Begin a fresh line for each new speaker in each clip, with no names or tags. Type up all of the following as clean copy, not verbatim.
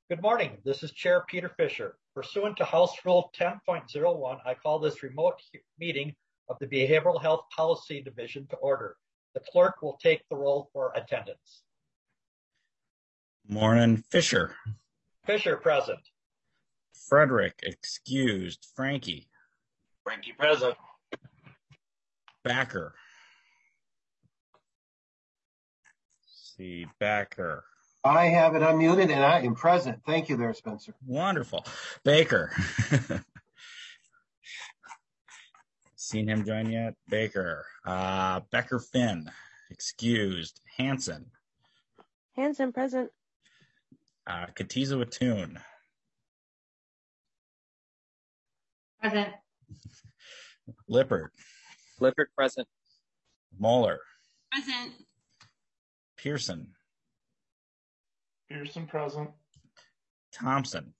Good morning. This is Chair Peter Fisher. Pursuant to House Rule 10.01, I call this remote meeting of the Behavioral Health Policy Division to order. The clerk will take the roll for attendance.
Morning, Fisher.
Fisher, present.
Frederick, excused. Frankie.
Frankie, present.
Backer. Backer.
I have it unmuted and I am present. Thank you there, Spencer.
Wonderful. Baker. Seen him join yet? Baker. Becker Finn, excused. Hanson.
Hanson, present.
Katiza Wattoon.
Present.
Lippert.
Lippert, present.
Moeller.
Present.
Pearson.
Pearson, present.
Thompson.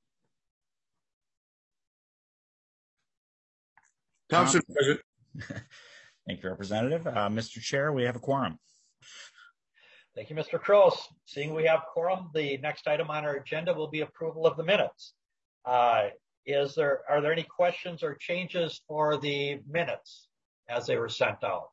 Thompson, present.
Thank you, Representative. Mr. Chair, we have a quorum.
Thank you, Mr. Kroos. Seeing we have quorum, the next item on our agenda will be approval of the minutes. Are there any questions or changes for the minutes as they were sent out?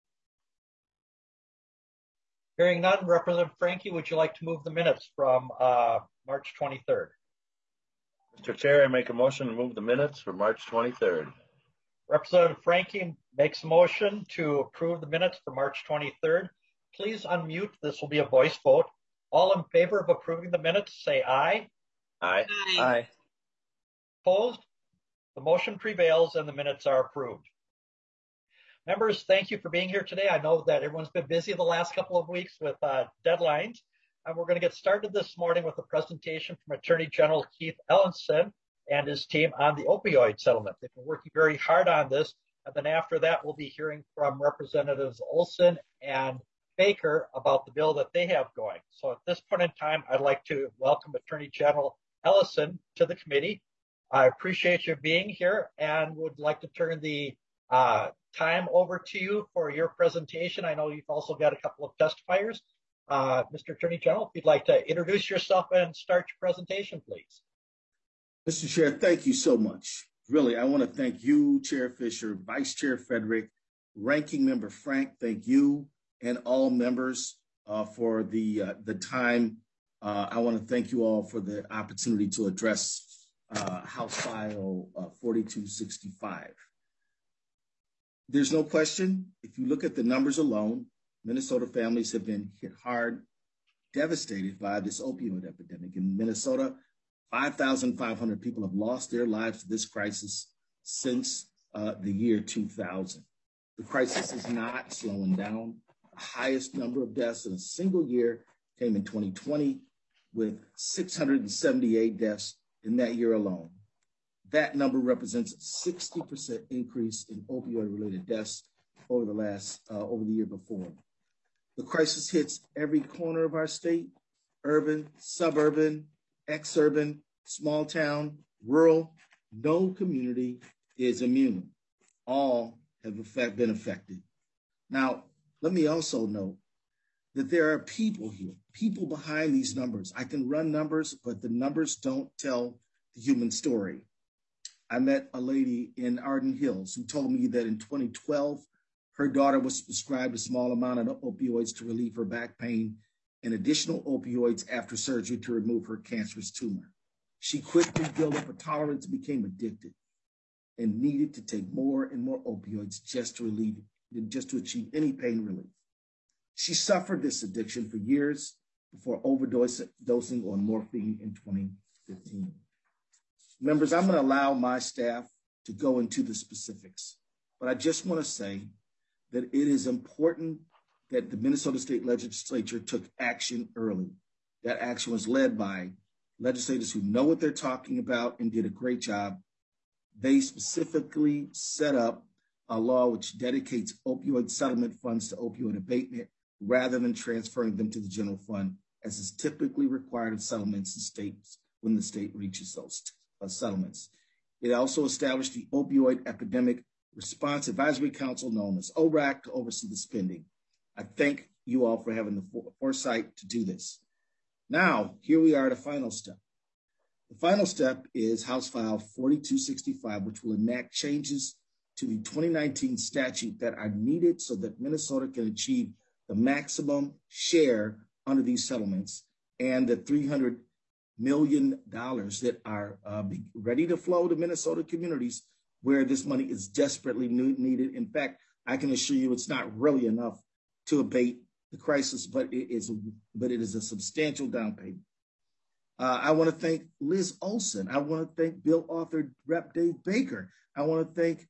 Hearing none, Representative Frankie, would you like to move the minutes from March 23rd?
Mr. Chair, I make a motion to move the minutes for March 23rd.
Representative Frankie makes a motion to approve the minutes for March 23rd. Please unmute. This will be a voice vote. All in favor of approving the minutes, say aye.
Aye.
Aye.
Opposed? The motion prevails and the minutes are approved. Members, thank you for being here today. I know that everyone's been busy the last couple of weeks with deadlines, and we're going to get started this morning with a presentation from Attorney General Keith Ellison and his team on the opioid settlement. They've been working very hard on this, and then after that, we'll be hearing from Representatives Olson and Baker about the bill that they have going. So at this point in time, I'd like to welcome Attorney General Ellison to the committee. I appreciate you being here and would like to turn the time over to you for your presentation. I know you've also got a couple of testifiers. Mr. Attorney General, if you'd like to introduce yourself and start your presentation, please.
Mr. Chair, thank you so much. Really, I want to thank you, Chair Fisher, Vice Chair Frederick, Ranking Member Frank, thank you, and all members for the time. I want to thank you all for the opportunity to address House File 4265. There's no question, if you look at the numbers alone, Minnesota families have been hit hard, devastated by this opioid epidemic. In Minnesota, 5,500 people have lost their lives to this crisis since the year 2000. The crisis is not slowing down. The highest number of deaths in a single year came in 2020 with 678 deaths in that year alone. That number represents a 60% increase in opioid-related deaths over the year before. The crisis hits every corner of our state: urban, suburban, exurban, small town, rural. No community is immune. All have been affected. Now, let me also note that there are people here, people behind these numbers. I can run numbers, but the numbers don't tell the human story. I met a lady in Arden Hills who told me that in 2012, her daughter was prescribed a small amount of opioids to relieve her back pain and additional opioids after surgery to remove her cancerous tumor. She quickly built up a tolerance and became addicted and needed to take more and more opioids just to achieve any pain relief. She suffered this addiction for years before overdosing on morphine in 2015. Members, I'm going to allow my staff to go into the specifics, but I just want to say that it is important that the Minnesota State Legislature took action early. That action was led by legislators who know what they're talking about and did a great job. They specifically set up a law which dedicates opioid settlement funds to opioid abatement rather than transferring them to the general fund, as is typically required of settlements in states when the state reaches those settlements. It also established the Opioid Epidemic Response Advisory Council, known as ORAC, to oversee the spending. I thank you all for having the foresight to do this. Now, here we are at a final step. The final step is House File 4265, which will enact changes to the 2019 statute that are needed so that Minnesota can achieve the maximum share under these settlements and the $300 million that are ready to flow to Minnesota communities where this money is desperately needed. In fact, I can assure you it's not really enough to abate the crisis, but it is a substantial down payment. I want to thank Liz Olson. I want to thank Bill Author, Rep. Dave Baker. I want to thank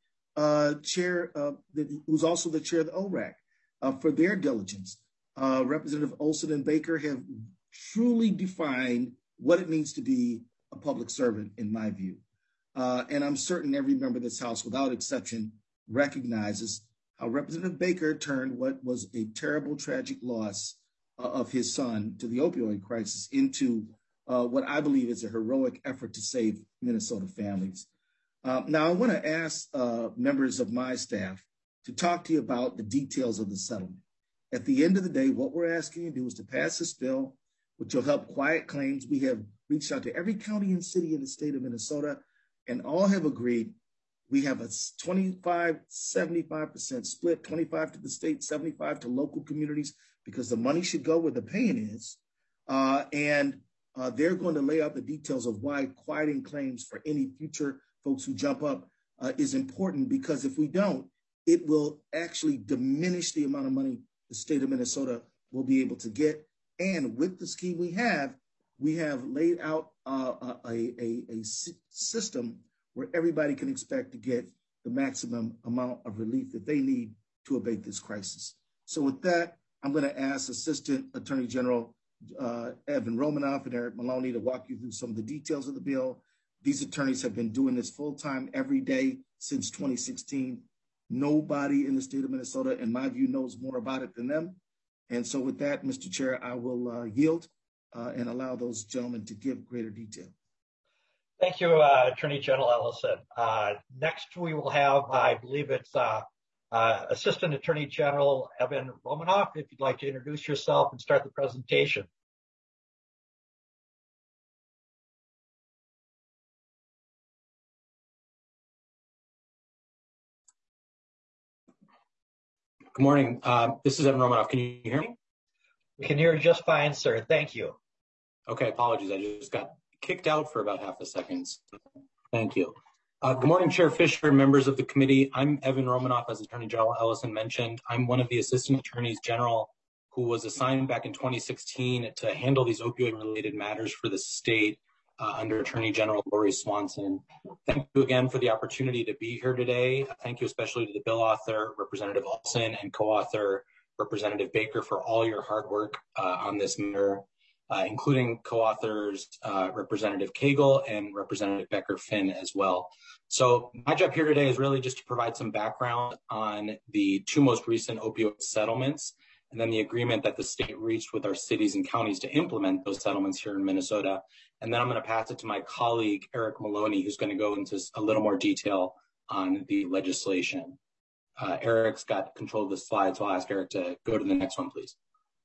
who's also the chair of the ORAC for their diligence. Representative Olson and Baker have truly defined what it means to be a public servant, in my view. And I'm certain every member of this House, without exception, recognizes how Representative Baker turned what was a terrible, tragic loss of his son to the opioid crisis into what I believe is a heroic effort to save Minnesota families. Now, I want to ask members of my staff to talk to you about the details of the settlement. At the end of the day, what we're asking you to do is to pass this bill, which will help quiet claims. We have reached out to every county and city in the state of Minnesota, and all have agreed. We have a 25-75% split, 25 to the state, 75 to local communities, because the money should go where the pain is. They're going to lay out the details of why quieting claims for any future folks who jump up is important, because if we don't, it will actually diminish the amount of money the state of Minnesota will be able to get. And with the scheme we have laid out a system where everybody can expect to get the maximum amount of relief that they need to abate this crisis. So with that, I'm going to ask Assistant Attorney General Evan Romanoff and Eric Maloney to walk you through some of the details of the bill. These attorneys have been doing this full-time every day since 2016. Nobody in the state of Minnesota, in my view, knows more about it than them. And so with that, Mr. Chair, I will yield and allow those gentlemen to give greater detail.
Thank you, Attorney General Ellison. Next, we will have, I believe it's Assistant Attorney General Evan Romanoff, if you'd like to introduce yourself and start the presentation.
Good morning. This is Evan Romanoff. Can you hear me?
We can hear you just fine, sir. Thank you.
Okay, apologies. I just got kicked out for about half a second. Thank you. Good morning, Chair Fisher, members of the committee. I'm Evan Romanoff, as Attorney General Ellison mentioned. I'm one of the Assistant Attorneys General who was assigned back in 2016 to handle these opioid-related matters for the state under Attorney General Lori Swanson. Thank you again for the opportunity to be here today. Thank you especially to the bill author, Representative Olson, and co-author, Representative Baker, for all your hard work on this matter, including co-authors Representative Cagle and Representative Becker-Finn as well. So my job here today is really just to provide some background on the two most recent opioid settlements, and then the agreement that the state reached with our cities and counties to implement those settlements here in Minnesota. And then I'm going to pass it to my colleague, Eric Maloney, who's going to go into a little more detail on the legislation. Eric's got control of the slide, so I'll ask Eric to go to the next one, please.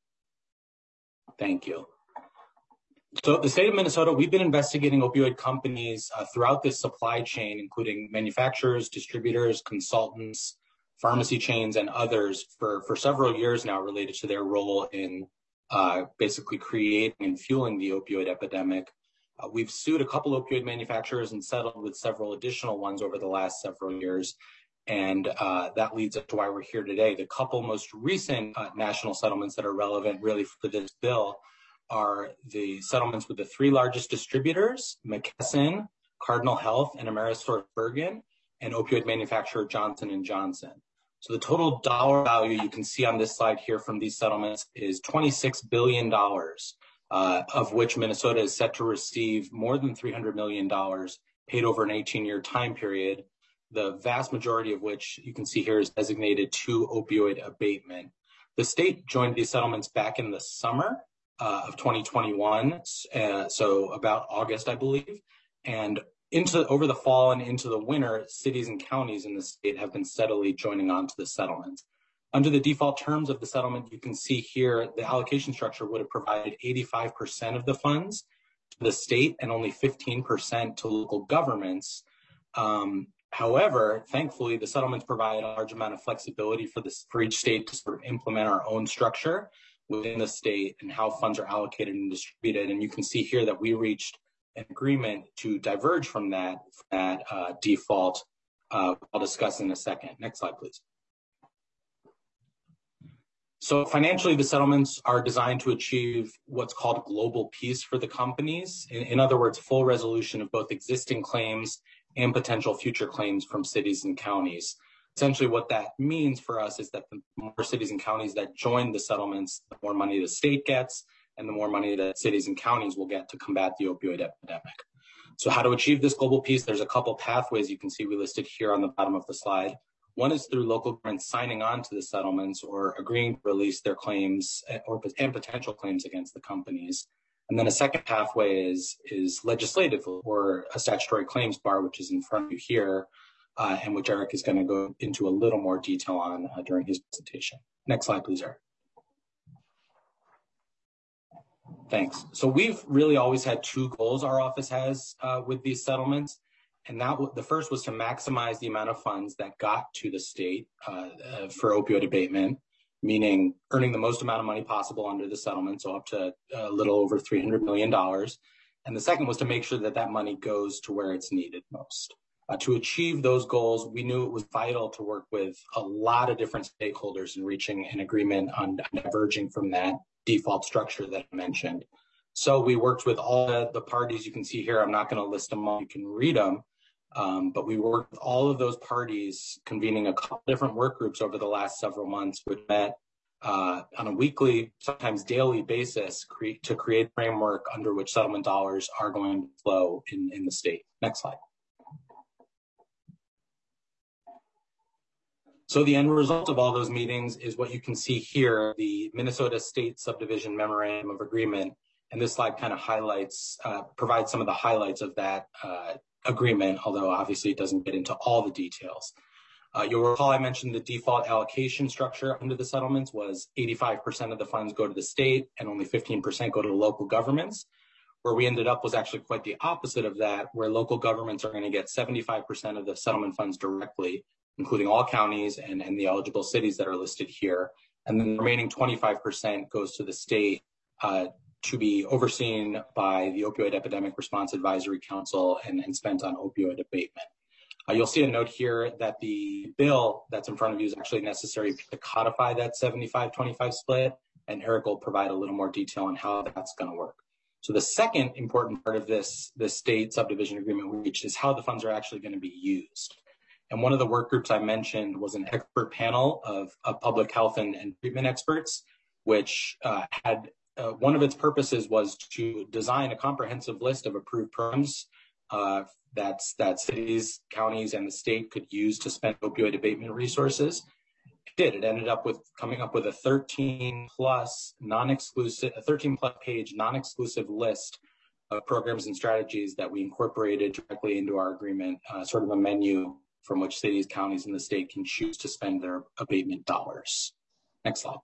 Thank you. So the state of Minnesota, we've been investigating opioid companies throughout this supply chain, including manufacturers, distributors, consultants, pharmacy chains, and others for several years now, related to their role in basically creating and fueling the opioid epidemic. We've sued a couple opioid manufacturers and settled with several additional ones over the last several years. And that leads up to why we're here today. The couple most recent national settlements that are relevant really for this bill are the settlements with the three largest distributors, McKesson, Cardinal Health, and AmerisourceBergen, and opioid manufacturer Johnson & Johnson. So the total dollar value you can see on this slide here from these settlements is $26 billion, of which Minnesota is set to receive more than $300 million paid over an 18-year time period, the vast majority of which you can see here is designated to opioid abatement. The state joined these settlements back in the summer of 2021, so about August, I believe, and over the fall and into the winter, cities and counties in the state have been steadily joining on to the settlement. Under the default terms of the settlement, you can see here the allocation structure would have provided 85% of the funds to the state and only 15% to local governments. However, thankfully, the settlements provide a large amount of flexibility for each state to sort of implement our own structure within the state and how funds are allocated and distributed. And you can see here that we reached an agreement to diverge from that default. I'll discuss in a second. Next slide, please. So financially, the settlements are designed to achieve what's called global peace for the companies. In other words, full resolution of both existing claims and potential future claims from cities and counties. Essentially, what that means for us is that the more cities and counties that join the settlements, the more money the state gets, and the more money that cities and counties will get to combat the opioid epidemic. So how to achieve this global peace? There's a couple pathways you can see we listed here on the bottom of the slide. One is through local governments signing on to the settlements or agreeing to release their claims and potential claims against the companies. And then a second pathway is legislative or a statutory claims bar, which is in front of you here, and which Eric is going to go into a little more detail on during his presentation. Next slide, please, Eric. Thanks. So we've really always had two goals our office has with these settlements. And the first was to maximize the amount of funds that got to the state for opioid abatement, meaning earning the most amount of money possible under the settlement, so up to a little over $300 million. And the second was to make sure that that money goes to where it's needed most. To achieve those goals, we knew it was vital to work with a lot of different stakeholders in reaching an agreement on diverging from that default structure that I mentioned. So we worked with all the parties you can see here. I'm not going to list them all, you can read them. But we worked with all of those parties, convening a couple different work groups over the last several months, which met on a weekly, sometimes daily basis to create framework under which settlement dollars are going to flow in the state. Next slide. So the end result of all those meetings is what you can see here, the Minnesota State Subdivision Memorandum of Agreement. And this slide kind of provides some of the highlights of that agreement, although obviously it doesn't get into all the details. You'll recall I mentioned the default allocation structure under the settlements was 85% of the funds go to the state and only 15% go to local governments. Where we ended up was actually quite the opposite of that, where local governments are going to get 75% of the settlement funds directly, including all counties and the eligible cities that are listed here. And then the remaining 25% goes to the state to be overseen by the Opioid Epidemic Response Advisory Council and spent on opioid abatement. You'll see a note here that the bill that's in front of you is actually necessary to codify that 75-25 split, and Eric will provide a little more detail on how that's going to work. So the second important part of this state subdivision agreement we reached is how the funds are actually going to be used. And one of the work groups I mentioned was an expert panel of public health and treatment experts, which had one of its purposes was to design a comprehensive list of approved programs that cities, counties, and the state could use to spend opioid abatement resources. It ended up with coming up with a 13-plus page non-exclusive list of programs and strategies that we incorporated directly into our agreement, sort of a menu from which cities, counties, and the state can choose to spend their abatement dollars. Next slide.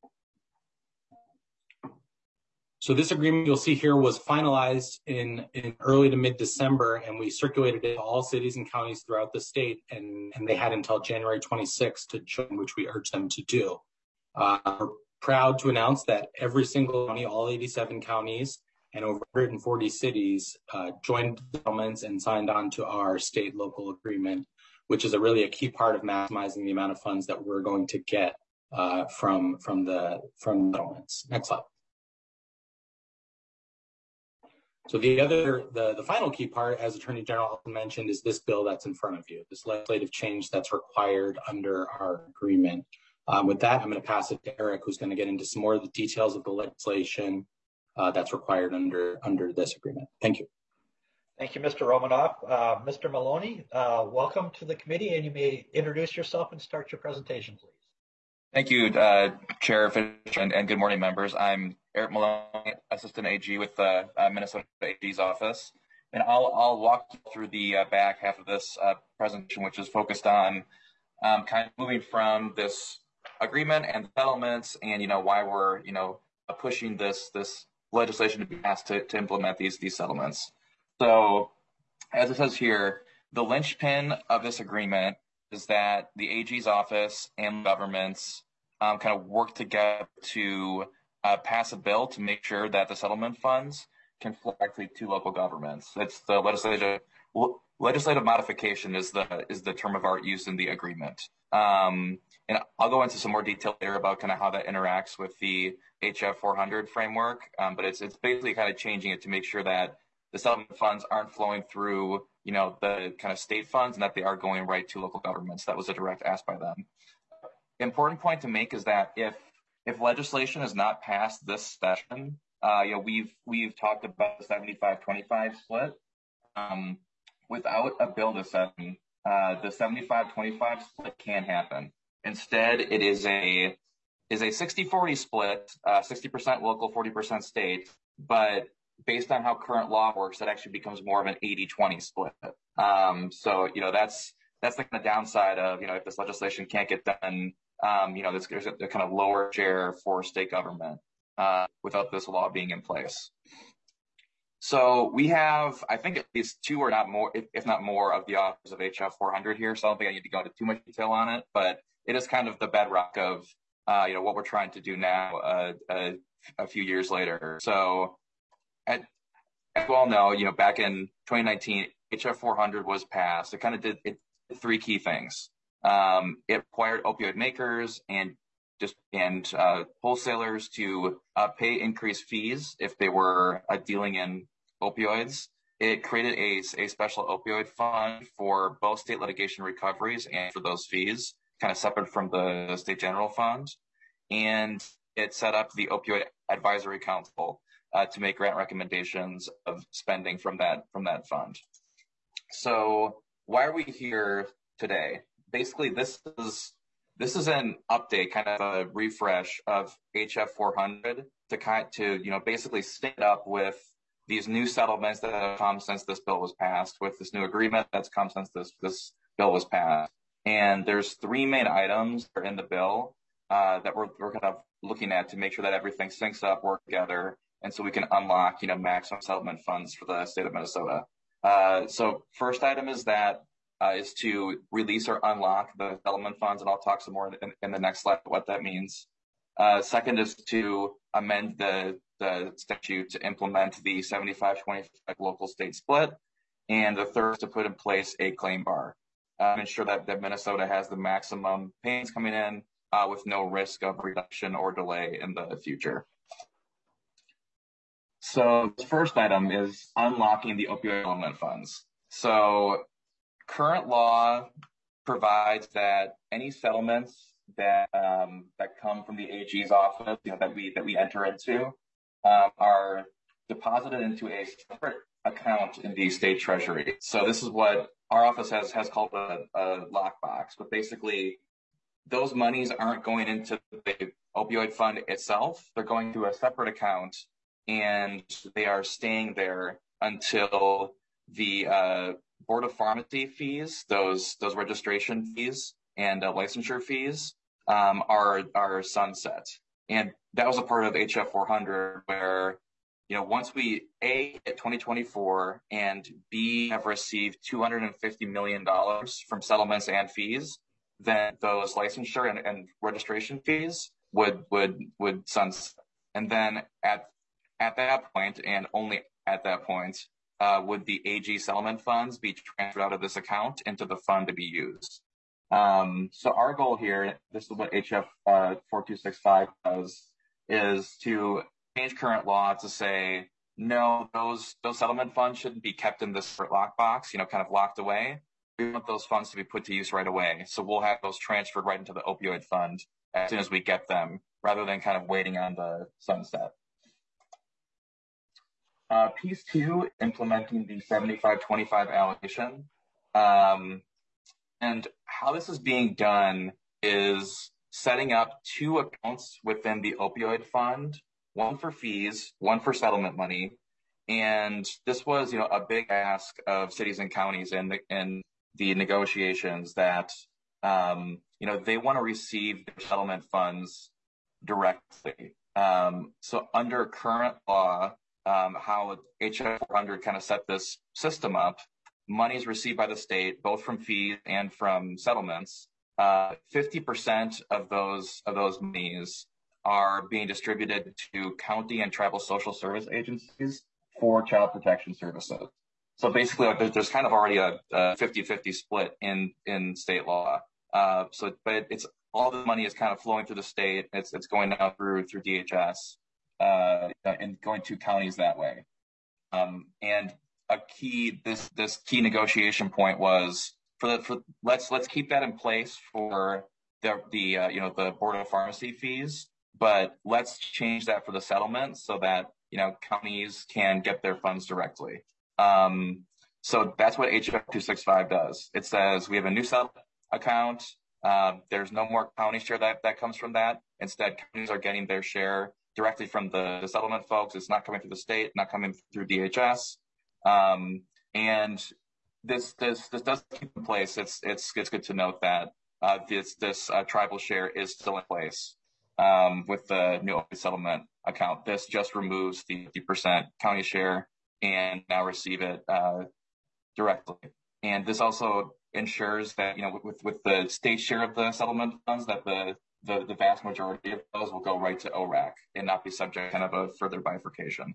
So this agreement you'll see here was finalized in early to mid-December, and we circulated it to all cities and counties throughout the state, and they had until January 26th to join, which we urged them to do. We're proud to announce that every single county, all 87 counties, and over 140 cities joined the settlements and signed on to our state-local agreement, which is really a key part of maximizing the amount of funds that we're going to get from the settlements. Next slide. So the final key part, as Attorney General mentioned, is this bill that's in front of you, this legislative change that's required under our agreement. With that, I'm going to pass it to Eric, who's going to get into some more of the details of the legislation that's required under this agreement. Thank you.
Thank you, Mr. Romanoff. Mr. Maloney, welcome to the committee, and you may introduce yourself and start your presentation, please.
Thk you, Chair Fisher, and good morning, members. I'm Eric Maloney, Assistant AG with the Minnesota AG's office, and I'll walk you through the back half of this presentation, which is focused on kind of moving from this agreement and settlements, and why we're pushing this legislation to be passed to implement these settlements. So, as it says here, the linchpin of this agreement is that the AG's office and governments kind of work together to pass a bill to make sure that the settlement funds can flow directly to local governments. It's the legislative modification is the term of art used in the agreement. And I'll go into some more detail later about kind of how that interacts with the HF 400 framework. But it's basically kind of changing it to make sure that the settlement funds aren't flowing through, the kind of state funds, and that they are going right to local governments. That was a direct ask by them. Important point to make is that if legislation is not passed this session, we've talked about the 75-25 split. Without a bill this session, the 75-25 split can happen. Instead, it is a 60-40 split, 60% local, 40% state. But based on how current law works, that actually becomes more of an 80-20 split. So that's the kind of downside of if this legislation can't get done. There's a kind of lower share for state government without this law being in place. So we have, I think, at least two or not more, if not more, of the authors of HF 400 here. So I don't think I need to go into too much detail on it, but it is kind of the bedrock of what we're trying to do now a few years later. So as you all know, back in 2019, HF 400 was passed. It kind of did three key things. It required opioid makers and wholesalers to pay increased fees if they were dealing in opioids. It created a special opioid fund for both state litigation recoveries and for those fees, kind of separate from the state general fund. And it set up the Opioid Advisory Council to make grant recommendations of spending from that fund. So why are we here today? Basically, this is an update, kind of a refresh of HF 400 to basically stay up with these new settlements that have come since this bill was passed, with this new agreement that's come since this bill was passed. And there's three main items that are in the bill that we're kind of looking at to make sure that everything syncs up, work together, and so we can unlock maximum settlement funds for the state of Minnesota. So first item is to release or unlock the settlement funds, and I'll talk some more in the next slide what that means. Second is to amend the statute to implement the 75-25 local state split. And the third is to put in place a claim bar, ensure that Minnesota has the maximum payments coming in with no risk of reduction or delay in the future. So the first item is unlocking the opioid settlement funds. So current law provides that any settlements that come from the AG's office, that we enter into, are deposited into a separate account in the state treasury. So this is what our office has called a lockbox. But basically, those monies aren't going into the opioid fund itself. They're going to a separate account, and they are staying there until the Board of Pharmacy fees, those registration fees and licensure fees are sunset. And that was a part of HF 400 where, once we A, hit 2024 and B, have received $250 million from settlements and fees, then those licensure and registration fees would sunset. And then at that point, and only at that point, would the AG settlement funds be transferred out of this account into the fund to be used. So our goal here, this is what HF 4265 does, is to change current law to say, no, those settlement funds shouldn't be kept in this separate lockbox, kind of locked away. We want those funds to be put to use right away. So we'll have those transferred right into the opioid fund as soon as we get them, rather than kind of waiting on the sunset. Piece two, implementing the 75-25 allocation. And how this is being done is setting up two accounts within the opioid fund, one for fees, one for settlement money. And this was, a big ask of cities and counties in the negotiations that, they want to receive their settlement funds directly. So under current law, how HF 400 kind of set this system up, monies received by the state, both from fees and from settlements, 50% of those monies are being distributed to county and tribal social service agencies for child protection services. So basically, there's kind of already a 50-50 split in state law. But it's all the money is kind of flowing through the state. It's going now through DHS and going to counties that way. And this key negotiation point was let's keep that in place for the Board of Pharmacy fees, but let's change that for the settlement so that counties can get their funds directly. So that's what HF 265 does. It says we have a new settlement account. There's no more county share that comes from that. Instead, counties are getting their share directly from the settlement folks. It's not coming through the state, not coming through DHS. And this does keep in place. It's good to note that this tribal share is still in place with the new settlement account. This just removes the 50% county share and now receive it directly. And this also ensures that with the state share of the settlement funds, that the vast majority of those will go right to ORAC and not be subject to kind of a further bifurcation.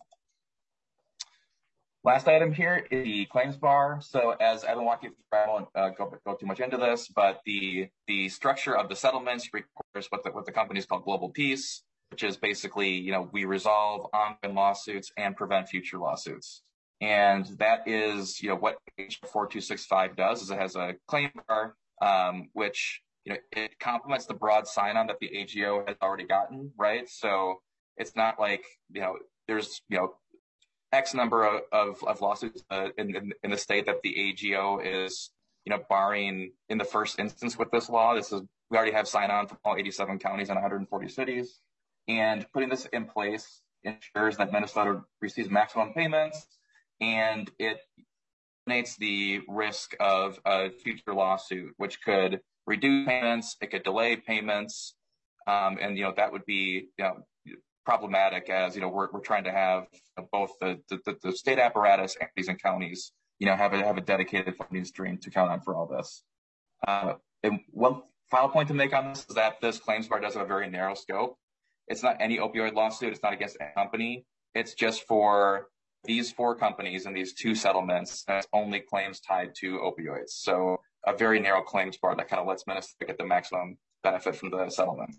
Last item here is the claims bar. So as Evan walked you through, I won't go too much into this, but the structure of the settlements requires what the companies call global peace, which is basically, we resolve ongoing lawsuits and prevent future lawsuits. And that is, what HF 4265 does is it has a claim bar, which, it complements the broad sign-on that the AGO has already gotten, right? So it's not like, there's, X number of lawsuits in the state that the AGO is, barring in the first instance with this law. We already have sign-on from all 87 counties and 140 cities. And putting this in place ensures that Minnesota receives maximum payments, and it eliminates the risk of a future lawsuit, which could reduce payments, it could delay payments, and that would be problematic as we're trying to have both the state apparatus and counties have a dedicated funding stream to count on for all this. And one final point to make on this is that this claims bar does have a very narrow scope. It's not any opioid lawsuit. It's not against any company. It's just for these 4 companies and these 2 settlements. That's only claims tied to opioids. So a very narrow claims bar that kind of lets Minnesota get the maximum benefit from the settlement.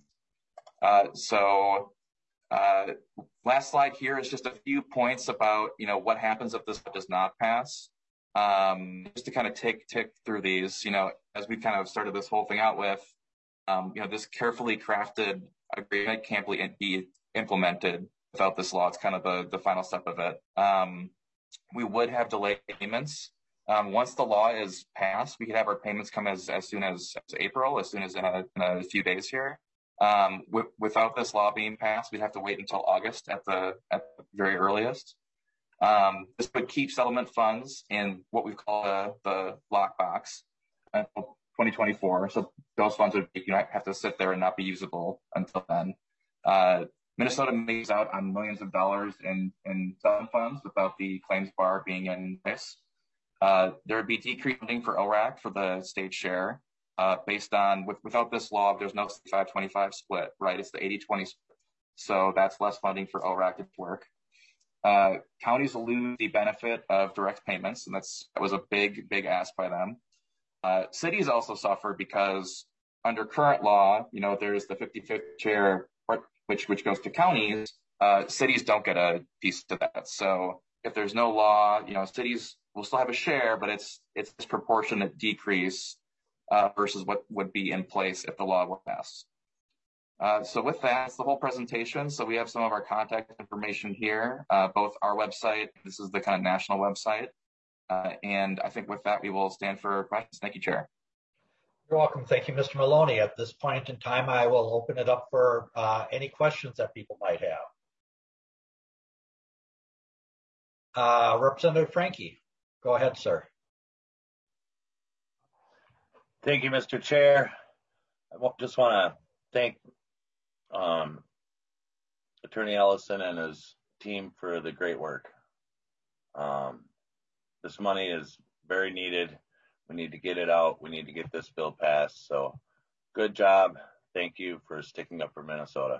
Last slide here is just a few points about, what happens if this does not pass. Just to kind of tick through these, as we kind of started this whole thing out with, this carefully crafted agreement can't be implemented without this law. It's kind of the final step of it. We would have delayed payments. Once the law is passed, we could have our payments come as soon as April, as soon as in a few days here. Without this law being passed, we'd have to wait until August at the very earliest. This would keep settlement funds in what we call the lockbox until 2024. So those funds would have to sit there and not be usable until then. Minnesota makes out on millions of dollars in settlement funds without the claims bar being in place. There would be decreased funding for ORAC for the state share. Based on, without this law, there's no 65-25 split, right? It's the 80-20 split. So that's less funding for ORAC to work. Counties will lose the benefit of direct payments, and that was a big ask by them. Cities also suffer because under current law, there's the 50-50 share, which goes to counties. Cities don't get a piece of that. So if there's no law, cities will still have a share, but it's disproportionate decrease versus what would be in place if the law were passed. So with that, that's the whole presentation. So we have some of our contact information here, both our website, this is the kind of national website. And I think with that, we will stand for questions. Thank you, Chair.
You're welcome. Thank you, Mr. Maloney. At this point in time, I will open it up for any questions that people might have. Representative Franke, go ahead, sir.
Thank you, Mr. Chair. I just want to thank Attorney Ellison and his team for the great work. This money is very needed. We need to get it out. We need to get this bill passed. So good job. Thank you for sticking up for Minnesota.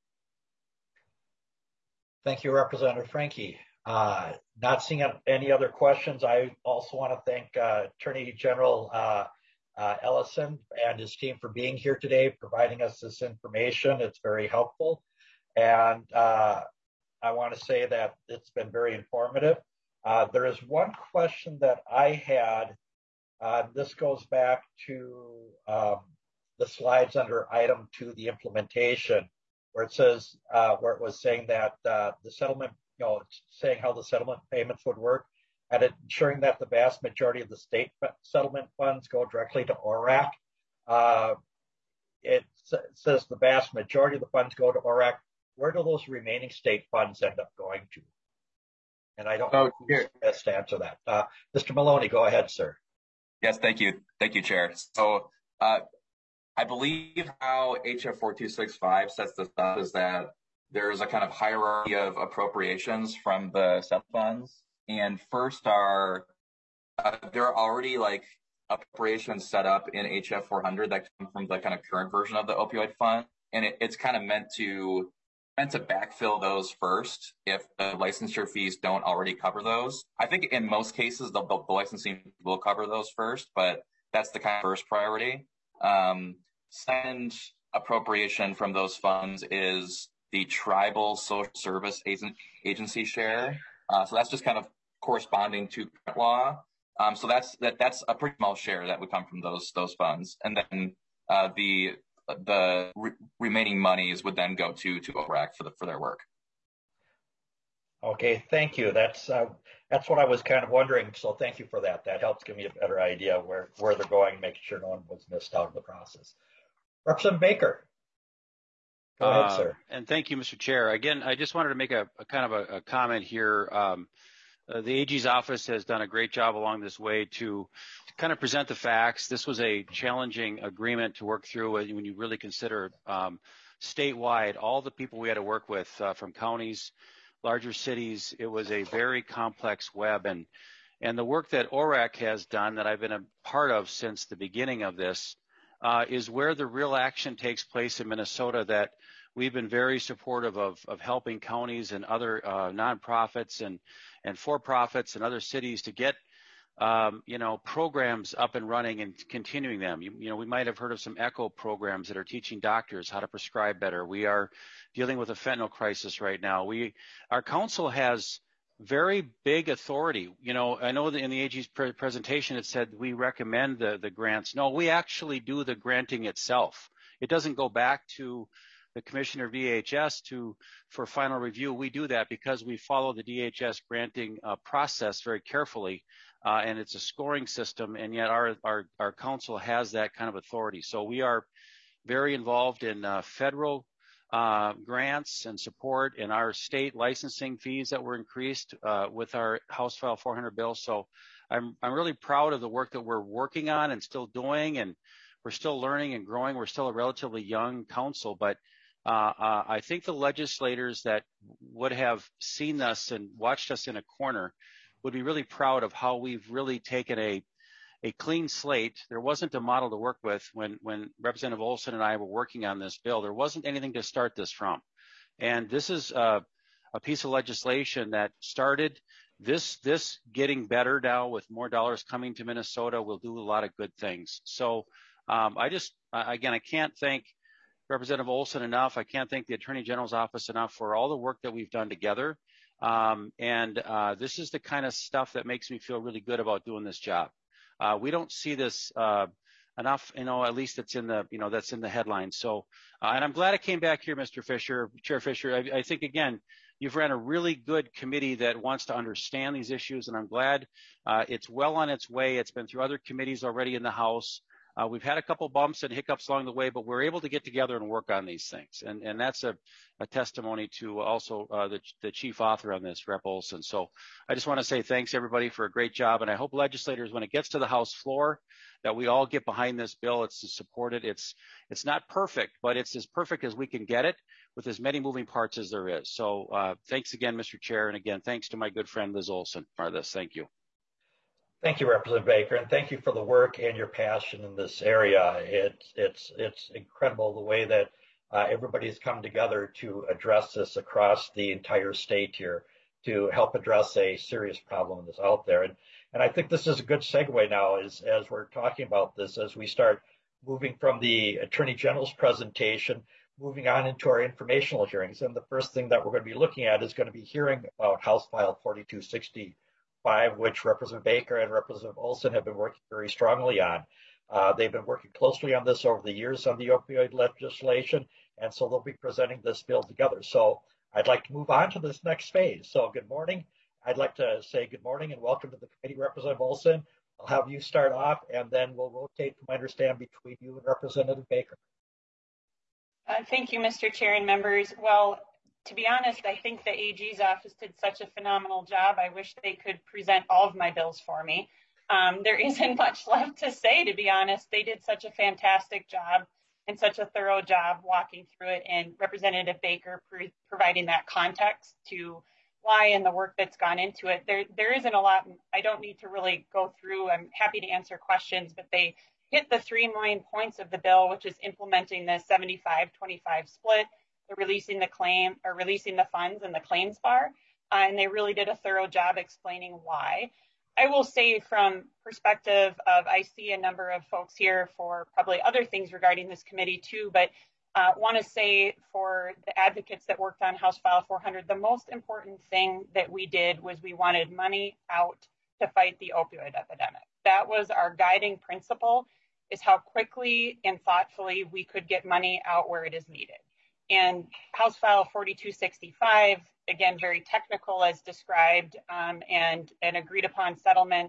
Thank you, Representative Franke. Not seeing any other questions, I also want to thank Attorney General Ellison and his team for being here today, providing us this information. It's very helpful. And I want to say that it's been very informative. There is one question that I had. This goes back to the slides under item 2, the implementation, where it says, where it was saying that the settlement, saying how the settlement payments would work, and ensuring that the vast majority of the state settlement funds go directly to ORAC. It says the vast majority of the funds go to ORAC. Where do those remaining state funds end up going to? And I don't know who's best to answer that. Mr. Maloney, go ahead, sir.
Yes, thank you. Thank you, Chair. So I believe how HF 4265 sets this up is that there is a kind of hierarchy of appropriations from the SEP funds. And first are, there are already like appropriations set up in HF 400 that come from the kind of current version of the opioid fund. And it's kind of meant to backfill those first if the licensure fees don't already cover those. I think in most cases, the licensing will cover those first, but that's the kind of first priority. Second appropriation from those funds is the tribal social service agency share. So that's just kind of corresponding to current law. So that's a pretty small share that would come from those funds. And then the remaining monies would then go to ORAC for their work.
Okay, thank you. That's what I was kind of wondering. So thank you for that. That helps give me a better idea where they're going, making sure no one was missed out in the process. Representative Baker. Go ahead, sir.
And thank you, Mr. Chair. Again, I just wanted to make a kind of a comment here. The AG's office has done a great job along this way to kind of present the facts. This was a challenging agreement to work through when you really consider statewide all the people we had to work with from counties, larger cities. It was a very complex web, and the work that ORAC has done that I've been a part of since the beginning of this is where the real action takes place in Minnesota. That we've been very supportive of helping counties and other nonprofits and for-profits and other cities to get programs up and running and continuing them. We might have heard of some ECHO programs that are teaching doctors how to prescribe better. We are dealing with a fentanyl crisis right now. Our council has very big authority. I know that in the AG's presentation it said we recommend the grants. No, we actually do the granting itself. It doesn't go back to the Commissioner VHS for final review. We do that because we follow the DHS granting process very carefully, and it's a scoring system, and yet our council has that kind of authority. So we are very involved in federal grants and support in our state licensing fees that were increased with our House File 400 bill. So I'm really proud of the work that we're working on and still doing, and we're still learning and growing. We're still a relatively young council, but I think the legislators that would have seen us and watched us in a corner would be really proud of how we've really taken a clean slate. There wasn't a model to work with when Representative Olson and I were working on this bill. There wasn't anything to start this from. And this is a piece of legislation that started this getting better now with more dollars coming to Minnesota will do a lot of good things. So I can't thank Representative Olson enough. I can't thank the Attorney General's office enough for all the work that we've done together. This is the kind of stuff that makes me feel really good about doing this job. We don't see this enough, at least it's in the, that's in the headlines. So, and I'm glad I came back here, Mr. Fisher, Chair Fisher. I think, again, you've ran a really good committee that wants to understand these issues, and I'm glad it's well on its way. It's been through other committees already in the House. We've had a couple bumps and hiccups along the way, but we're able to get together and work on these things. And that's a testimony to also the chief author on this, Rep. Olson. So I just want to say thanks, everybody, for a great job. And I hope legislators, when it gets to the House floor, that we all get behind this bill. It's to support it. It's not perfect, but it's as perfect as we can get it with as many moving parts as there is. So thanks again, Mr. Chair. And again, thanks to my good friend, Liz Olson, for this. Thank you.
Thank you, Representative Baker, and thank you for the work and your passion in this area. It's incredible the way that everybody's come together to address this across the entire state here to help address a serious problem that's out there. And I think this is a good segue now as we're talking about this, as we start moving from the Attorney General's presentation, moving on into our informational hearings. And the first thing that we're going to be looking at is going to be hearing about House File 4265, which Representative Baker and Representative Olson have been working very strongly on. They've been working closely on this over the years on the opioid legislation, and so they'll be presenting this bill together. So I'd like to move on to this next phase. So good morning. I'd like to say good morning and welcome to the committee, Representative Olson. I'll have you start off, and then we'll rotate, from my understanding, between you and Representative Baker.
Thank you, Mr. Chair and members. Well, to be honest, I think the AG's office did such a phenomenal job. I wish they could present all of my bills for me. There isn't much left to say, to be honest. They did such a fantastic job and such a thorough job walking through it, and Representative Baker providing that context to why and the work that's gone into it. There isn't a lot. I don't need to really go through. I'm happy to answer questions, but they hit the 3 main points of the bill, which is implementing the 75-25 split, the releasing the funds and the claims bar, and they really did a thorough job explaining why. I will say, from perspective of, I see a number of folks here for probably other things regarding this committee too, but want to say for the advocates that worked on House File 400, the most important thing that we did was we wanted money out to fight the opioid epidemic. That was our guiding principle, is how quickly and thoughtfully we could get money out where it is needed. And House File 4265, again, very technical as described, and an agreed upon settlement,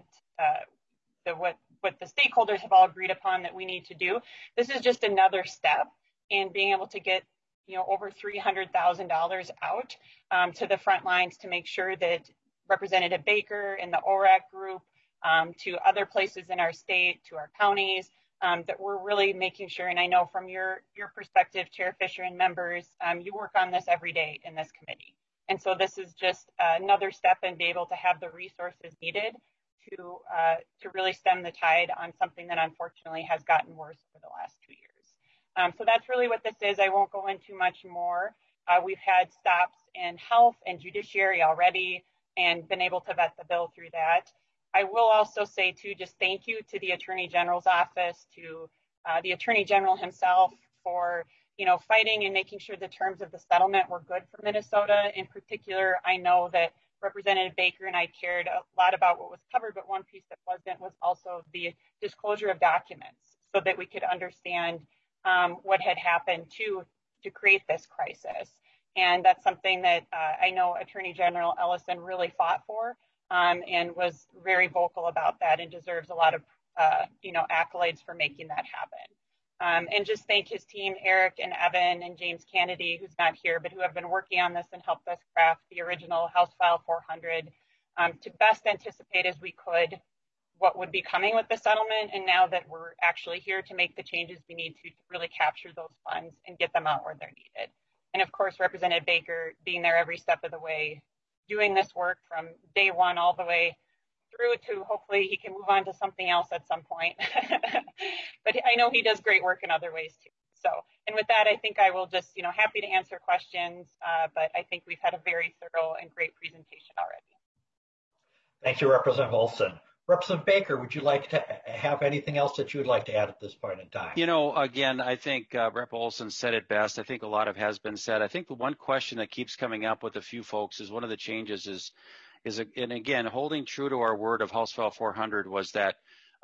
what the stakeholders have all agreed upon that we need to do. This is just another step in being able to get over $300,000 out to the front lines to make sure that Representative Baker and the ORAC group, to other places in our state, to our counties, that we're really making sure, and I know from your perspective, Chair Fisher and members, you work on this every day in this committee. And so this is just another step in being able to have the resources needed to really stem the tide on something that unfortunately has gotten worse over the last 2 years. So that's really what this is. I won't go into much more. We've had stops in health and judiciary already and been able to vet the bill through that. I will also say, too, just thank you to the Attorney General's office, to the Attorney General himself for, fighting and making sure the terms of the settlement were good for Minnesota. In particular, I know that Representative Baker and I cared a lot about what was covered, but one piece that wasn't was also the disclosure of documents so that we could understand what had happened to create this crisis. And that's something that I know Attorney General Ellison really fought for. And was very vocal about that and deserves a lot of, accolades for making that happen. And just thank his team, Eric and Evan and James Kennedy, who's not here, but who have been working on this and helped us craft the original House File 400 to best anticipate as we could what would be coming with the settlement. And now that we're actually here to make the changes we need to really capture those funds and get them out where they're needed. And of course, Representative Baker being there every step of the way, doing this work from day one all the way through to hopefully he can move on to something else at some point. But I know he does great work in other ways too. So, and with that, I think I will just, happy to answer questions, but I think we've had a very thorough and great presentation already.
Thank you, Representative Olson. Representative Baker, would you like to have anything else that you would like to add at this point in time?
Again, I think Rep. Olson said it best. I think a lot of has been said. I think the one question that keeps coming up with a few folks is one of the changes is and again, holding true to our word of House File 400 was that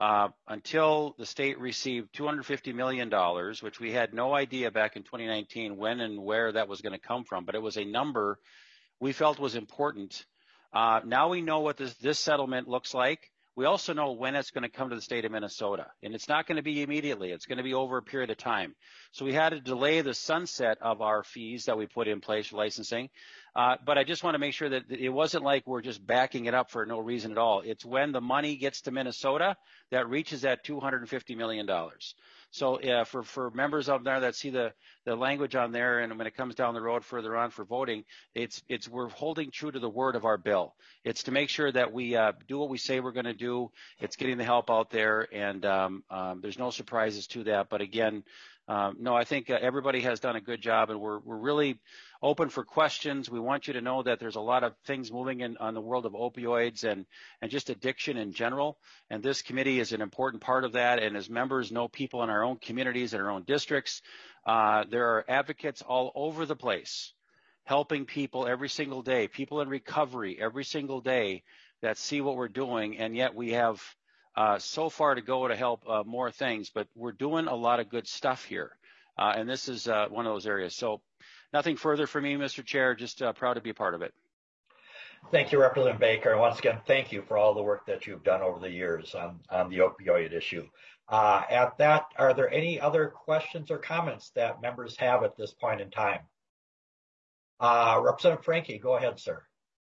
until the state received $250 million, which we had no idea back in 2019 when and where that was going to come from, but it was a number we felt was important. Now we know what this settlement looks like. We also know when it's going to come to the state of Minnesota, and it's not going to be immediately. It's going to be over a period of time. So we had to delay the sunset of our fees that we put in place for licensing. But I just want to make sure that it wasn't like we're just backing it up for no reason at all. It's when the money gets to Minnesota that reaches that $250 million. So for members out there that see the language on there, and when it comes down the road further on for voting, we're holding true to the word of our bill. It's to make sure that we do what we say we're going to do. It's getting the help out there, and there's no surprises to that. But again, no, I think everybody has done a good job, and we're really open for questions. We want you to know that there's a lot of things moving on the world of opioids and just addiction in general. And this committee is an important part of that. And as members know people in our own communities and our own districts, there are advocates all over the place helping people every single day, people in recovery every single day that see what we're doing. And yet we have so far to go to help more things, but we're doing a lot of good stuff here. And this is one of those areas. So nothing further for me, Mr. Chair, just proud to be a part of it.
Thank you, Representative Baker. And once again, thank you for all the work that you've done over the years on the opioid issue. At that, are there any other questions or comments that members have at this point in time? Representative Franke, go ahead, sir.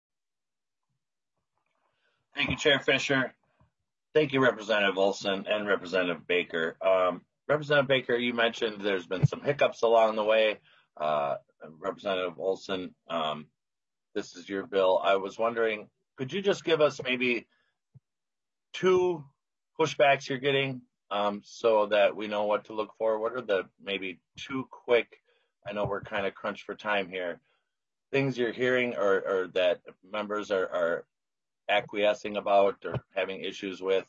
Thank you, Chair Fisher. Thank you, Representative Olson and Representative Baker. Representative Baker, you mentioned there's been some hiccups along the way. Representative Olson, this is your bill. I was wondering, could you just give us maybe 2 pushbacks you're getting so that we know what to look for? What are the maybe 2 quick, I know we're kind of crunched for time here, things you're hearing or that members are acquiescing about or having issues with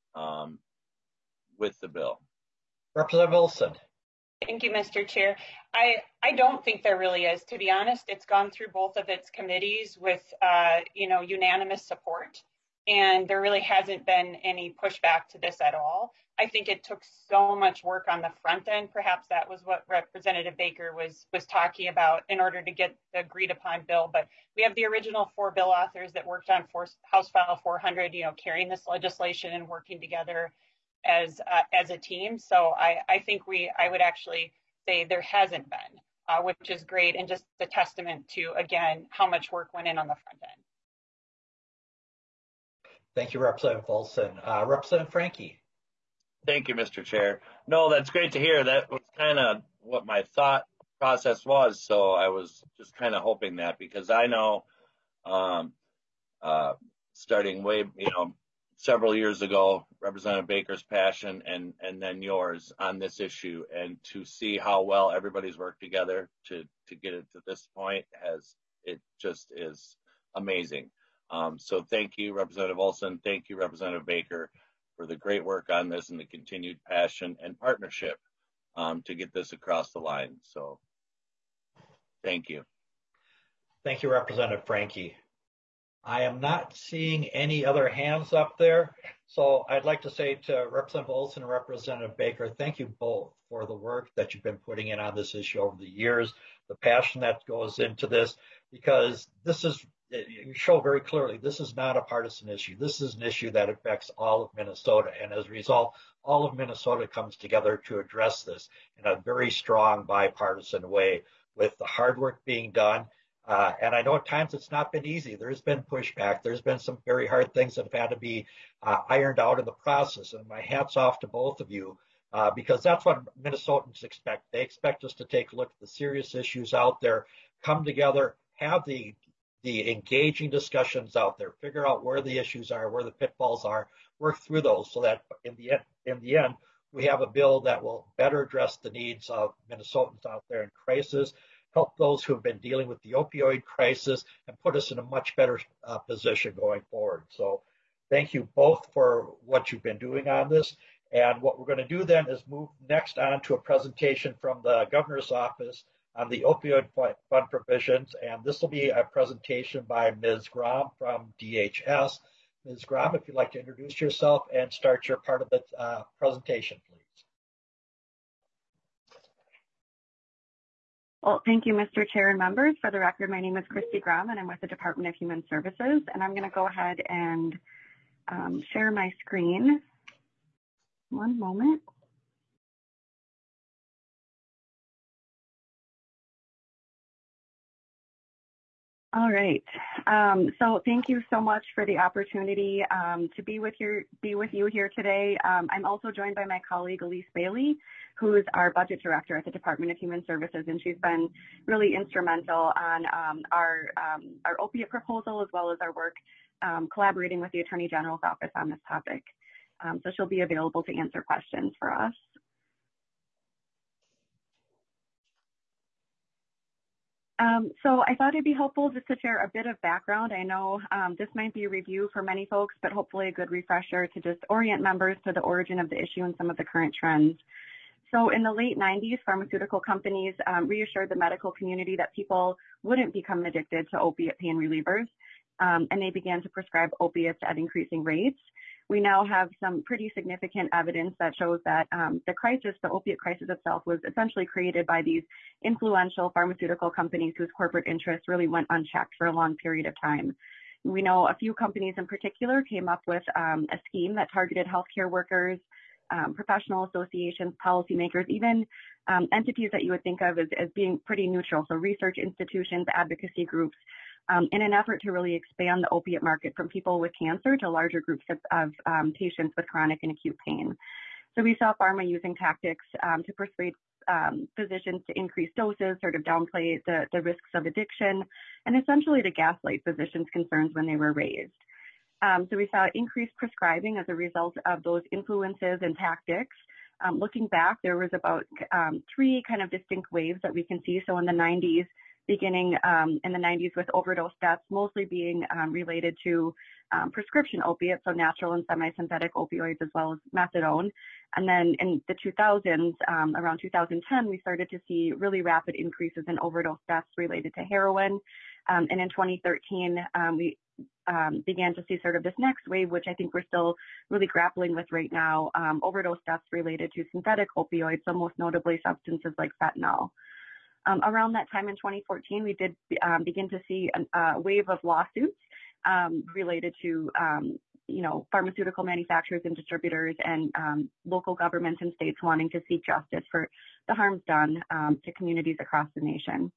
the bill?
Representative Olson.
Thank you, Mr. Chair. I don't think there really is, to be honest. It's gone through both of its committees with, unanimous support, and there really hasn't been any pushback to this at all. I think it took so much work on the front end. Perhaps that was what Representative Baker was talking about in order to get the agreed upon bill. But we have the original 4 bill authors that worked on House File 400, carrying this legislation and working together as a team. So I think I would actually say there hasn't been, which is great, and just a testament to, again, how much work went in on the front end.
Thank you, Representative Olson. Representative Franke.
Thank you, Mr. Chair. No, that's great to hear. That was kind of what my thought process was. So I was just kind of hoping that, because I know starting way, several years ago, Representative Baker's passion and then yours on this issue, and to see how well everybody's worked together to get it to this point it just is amazing. So thank you, Representative Olson. Thank you, Representative Baker, for the great work on this and the continued passion and partnership to get this across the line. So thank you.
Thank you, Representative Franke. I am not seeing any other hands up there. So I'd like to say to Representative Olson and Representative Baker, thank you both for the work that you've been putting in on this issue over the years, the passion that goes into this, because you show very clearly, this is not a partisan issue. This is an issue that affects all of Minnesota. And as a result, all of Minnesota comes together to address this in a very strong bipartisan way, with the hard work being done. And I know at times it's not been easy. There's been pushback. There's been some very hard things that have had to be ironed out in the process. And my hat's off to both of you, because that's what Minnesotans expect. They expect us to take a look at the serious issues out there, come together, have the engaging discussions out there, figure out where the issues are, where the pitfalls are, work through those, so that in the end, we have a bill that will better address the needs of Minnesotans out there in crisis, help those who have been dealing with the opioid crisis, and put us in a much better position going forward. So thank you both for what you've been doing on this. And what we're going to do then is move next on to a presentation from the governor's office on the opioid fund provisions. And this will be a presentation by Ms. Grom from DHS. Ms. Grom, if you'd like to introduce yourself and start your part of the presentation, please.
Well, thank you, Mr. Chair and members. For the record, my name is Christy Grom, and I'm with the Department of Human Services. And I'm going to go ahead and share my screen. One moment. All right. So thank you so much for the opportunity to be with you here today. I'm also joined by my colleague Elise Bailey, who is our budget director at the Department of Human Services, and she's been really instrumental on our opiate proposal as well as our work collaborating with the Attorney General's office on this topic. So she'll be available to answer questions for us. So I thought it'd be helpful just to share a bit of background. I know this might be a review for many folks, but hopefully a good refresher to just orient members to the origin of the issue and some of the current trends. So in the late 90s, pharmaceutical companies reassured the medical community that people wouldn't become addicted to opiate pain relievers, and they began to prescribe opiates at increasing rates. We now have some pretty significant evidence that shows that the opiate crisis itself, was essentially created by these influential pharmaceutical companies whose corporate interests really went unchecked for a long period of time. We know a few companies in particular came up with a scheme that targeted healthcare workers, professional associations, policymakers, even entities that you would think of as being pretty neutral, so research institutions, advocacy groups, in an effort to really expand the opiate market from people with cancer to larger groups of patients with chronic and acute pain. So we saw pharma using tactics to persuade physicians to increase doses, sort of downplay the risks of addiction, and essentially to gaslight physicians' concerns when they were raised. So we saw increased prescribing as a result of those influences and tactics. Looking back, there was about 3 kind of distinct waves that we can see. So in the 90s, beginning in the 90s with overdose deaths, mostly being related to prescription opiates, so natural and semi-synthetic opioids, as well as methadone. And then in the 2000s, around 2010, we started to see really rapid increases in overdose deaths related to heroin. And in 2013, we began to see sort of this next wave, which I think we're still really grappling with right now, overdose deaths related to synthetic opioids, so most notably substances like fentanyl. Around that time in 2014, we did begin to see a wave of lawsuits related to, pharmaceutical manufacturers and distributors and local governments and states wanting to seek justice for the harms done to communities across the nation.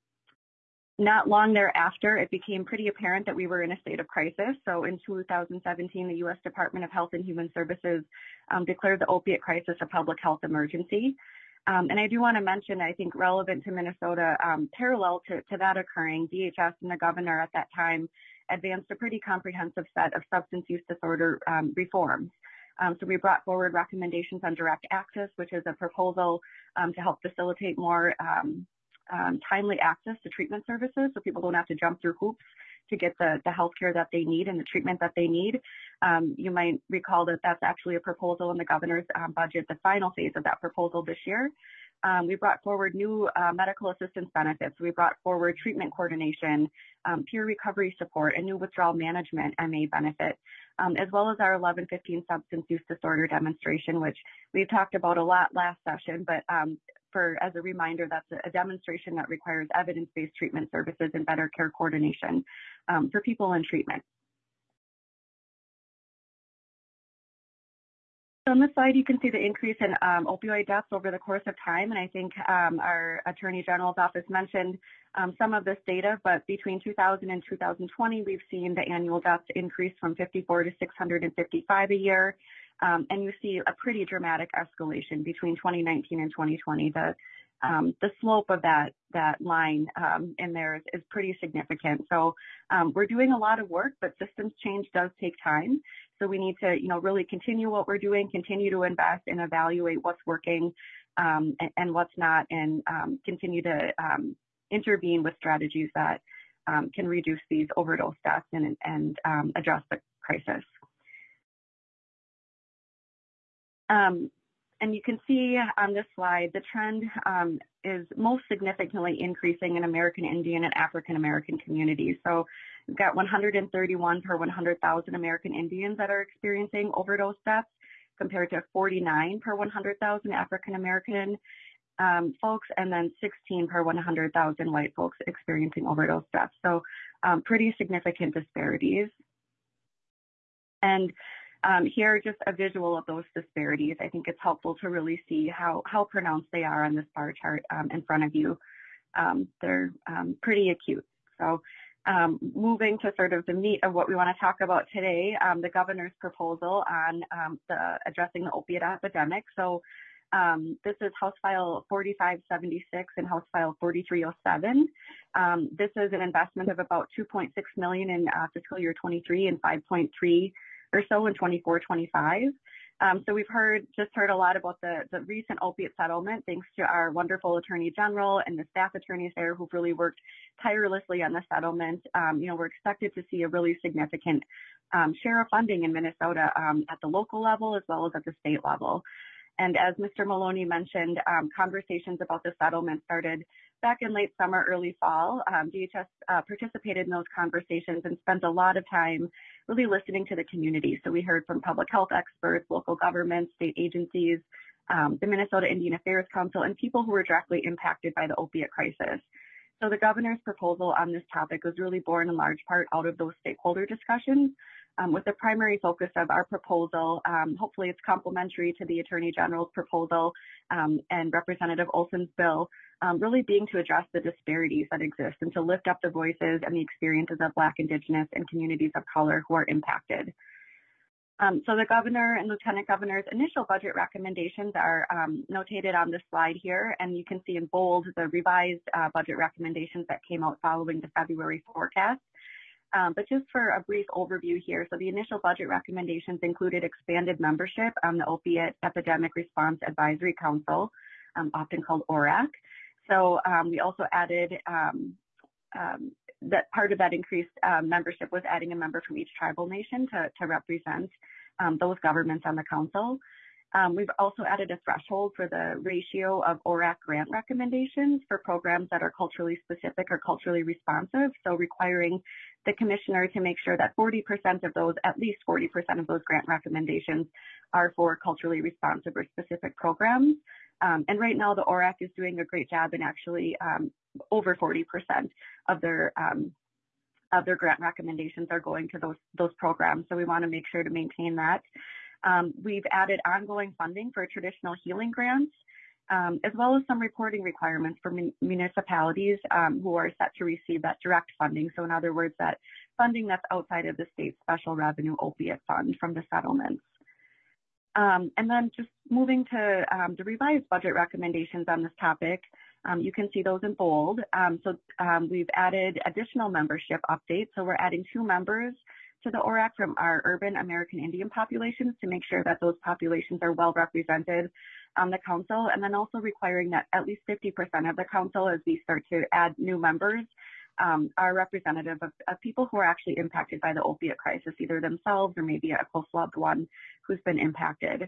Not long thereafter, it became pretty apparent that we were in a state of crisis. So in 2017, the U.S. Department of Health and Human Services declared the opiate crisis a public health emergency. And I do want to mention, I think relevant to Minnesota, parallel to that occurring, DHS and the governor at that time advanced a pretty comprehensive set of substance use disorder reforms. So we brought forward recommendations on direct access, which is a proposal to help facilitate more timely access to treatment services so people don't have to jump through hoops to get the health care that they need and the treatment that they need. You might recall that that's actually a proposal in the governor's budget, the final phase of that proposal this year. We brought forward new medical assistance benefits. We brought forward treatment coordination, peer recovery support, and new withdrawal management MA benefit, as well as our 1115 substance use disorder demonstration, which we've talked about a lot last session, but as a reminder, that's a demonstration that requires evidence-based treatment services and better care coordination for people in treatment. So on this slide, you can see the increase in opioid deaths over the course of time. And I think our Attorney General's office mentioned some of this data, but between 2000 and 2020, we've seen the annual deaths increase from 54 to 655 a year. And you see a pretty dramatic escalation between 2019 and 2020. The slope of that line in there is pretty significant. So we're doing a lot of work, but systems change does take time. So we need to, really continue what we're doing, continue to invest and evaluate what's working and what's not, and continue to intervene with strategies that can reduce these overdose deaths and address the crisis. And you can see on this slide, the trend is most significantly increasing in American Indian and African American communities. So we've got 131 per 100,000 American Indians that are experiencing overdose deaths, compared to 49 per 100,000 African American folks, and then 16 per 100,000 white folks experiencing overdose deaths. So pretty significant disparities. And here, just a visual of those disparities. I think it's helpful to really see how pronounced they are on this bar chart in front of you. They're pretty acute. So moving to sort of the meat of what we want to talk about today, the governor's proposal on addressing the opiate epidemic. So this is House File 4576 and House File 4307. This is an investment of about $2.6 million in fiscal year 23 and 5.3 or so in 24-25. So we've just heard a lot about the recent opiate settlement, thanks to our wonderful Attorney General and the staff attorneys there who've really worked tirelessly on the settlement. We're expected to see a really significant share of funding in Minnesota at the local level as well as at the state level. And as Mr. Maloney mentioned, conversations about the settlement started back in late summer, early fall. DHS participated in those conversations and spent a lot of time really listening to the community. So we heard from public health experts, local governments, state agencies, the Minnesota Indian Affairs Council, and people who were directly impacted by the opiate crisis. So the governor's proposal on this topic was really born in large part out of those stakeholder discussions, with the primary focus of our proposal. Hopefully it's complementary to the Attorney General's proposal and Representative Olson's bill, really being to address the disparities that exist and to lift up the voices and the experiences of Black, Indigenous, and communities of color who are impacted. So the governor and lieutenant governor's initial budget recommendations are notated on this slide here, and you can see in bold the revised budget recommendations that came out following the February forecast. But just for a brief overview here, so the initial budget recommendations included expanded membership on the Opiate Epidemic Response Advisory Council, often called ORAC. So we also added that part of that increased membership was adding a member from each tribal nation to represent those governments on the council. We've also added a threshold for the ratio of ORAC grant recommendations for programs that are culturally specific or culturally responsive, so requiring the commissioner to make sure that 40% of those, at least 40% of those grant recommendations are for culturally responsive or specific programs. And right now the ORAC is doing a great job in actually over 40% of their grant recommendations are going to those programs. So we want to make sure to maintain that. We've added ongoing funding for traditional healing grants, as well as some reporting requirements for municipalities who are set to receive that direct funding. So in other words, that funding that's outside of the state special revenue opiate fund from the settlements. And then just moving to the revised budget recommendations on this topic, you can see those in bold. We've added additional membership updates. So we're adding 2 members to the ORAC from our urban American Indian populations to make sure that those populations are well represented on the council, and then also requiring that at least 50% of the council, as we start to add new members, are representative of people who are actually impacted by the opiate crisis, either themselves or maybe a close loved one who's been impacted.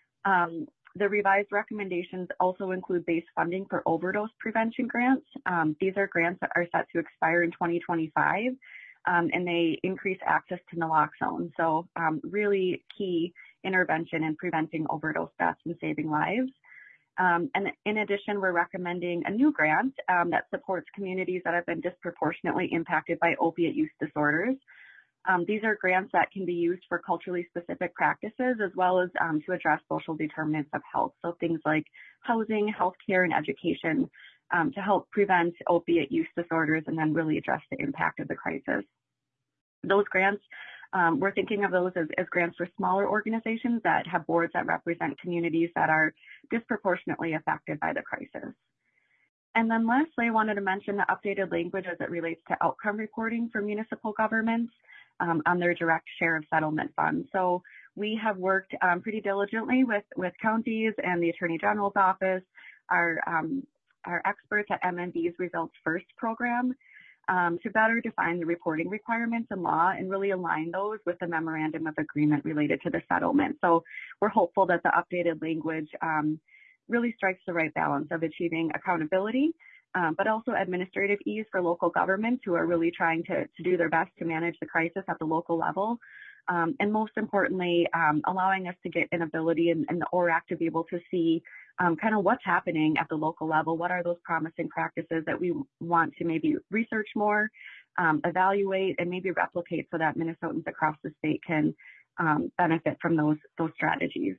The revised recommendations also include base funding for overdose prevention grants. These are grants that are set to expire in 2025, and they increase access to naloxone. So really key intervention in preventing overdose deaths and saving lives. And in addition, we're recommending a new grant that supports communities that have been disproportionately impacted by opiate use disorders. These are grants that can be used for culturally specific practices, as well as to address social determinants of health. So things like housing, healthcare, and education to help prevent opiate use disorders and then really address the impact of the crisis. Those grants, we're thinking of those as grants for smaller organizations that have boards that represent communities that are disproportionately affected by the crisis. And then lastly, I wanted to mention the updated language as it relates to outcome reporting for municipal governments on their direct share of settlement funds. So we have worked pretty diligently with counties and the Attorney General's office, our experts at MND's Results First program, to better define the reporting requirements in law and really align those with the memorandum of agreement related to the settlement. So we're hopeful that the updated language really strikes the right balance of achieving accountability, but also administrative ease for local governments who are really trying to do their best to manage the crisis at the local level. And most importantly, allowing us to get an ability in the ORAC to be able to see kind of what's happening at the local level. What are those promising practices that we want to maybe research more, evaluate, and maybe replicate so that Minnesotans across the state can benefit from those strategies.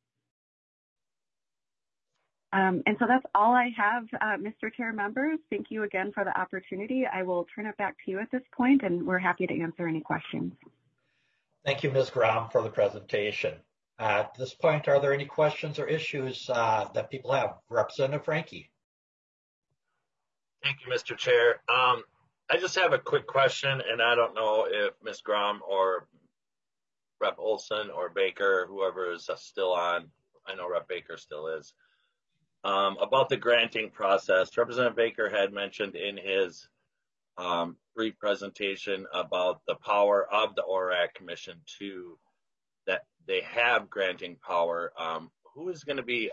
And so that's all I have, Mr. Chair, members. Thank you again for the opportunity. I will turn it back to you at this point, and we're happy to answer any questions.
Thank you, Ms. Grom, for the presentation. At this point, are there any questions or issues that people have? Representative Franke.
Thank you, Mr. Chair. I just have a quick question, and I don't know if Ms. Grom or Rep. Olson or Baker, whoever is still on, I know Rep. Baker still is, about the granting process. Representative Baker had mentioned in his brief presentation about the power of the ORAC Commission to that they have granting power. Who is going to be,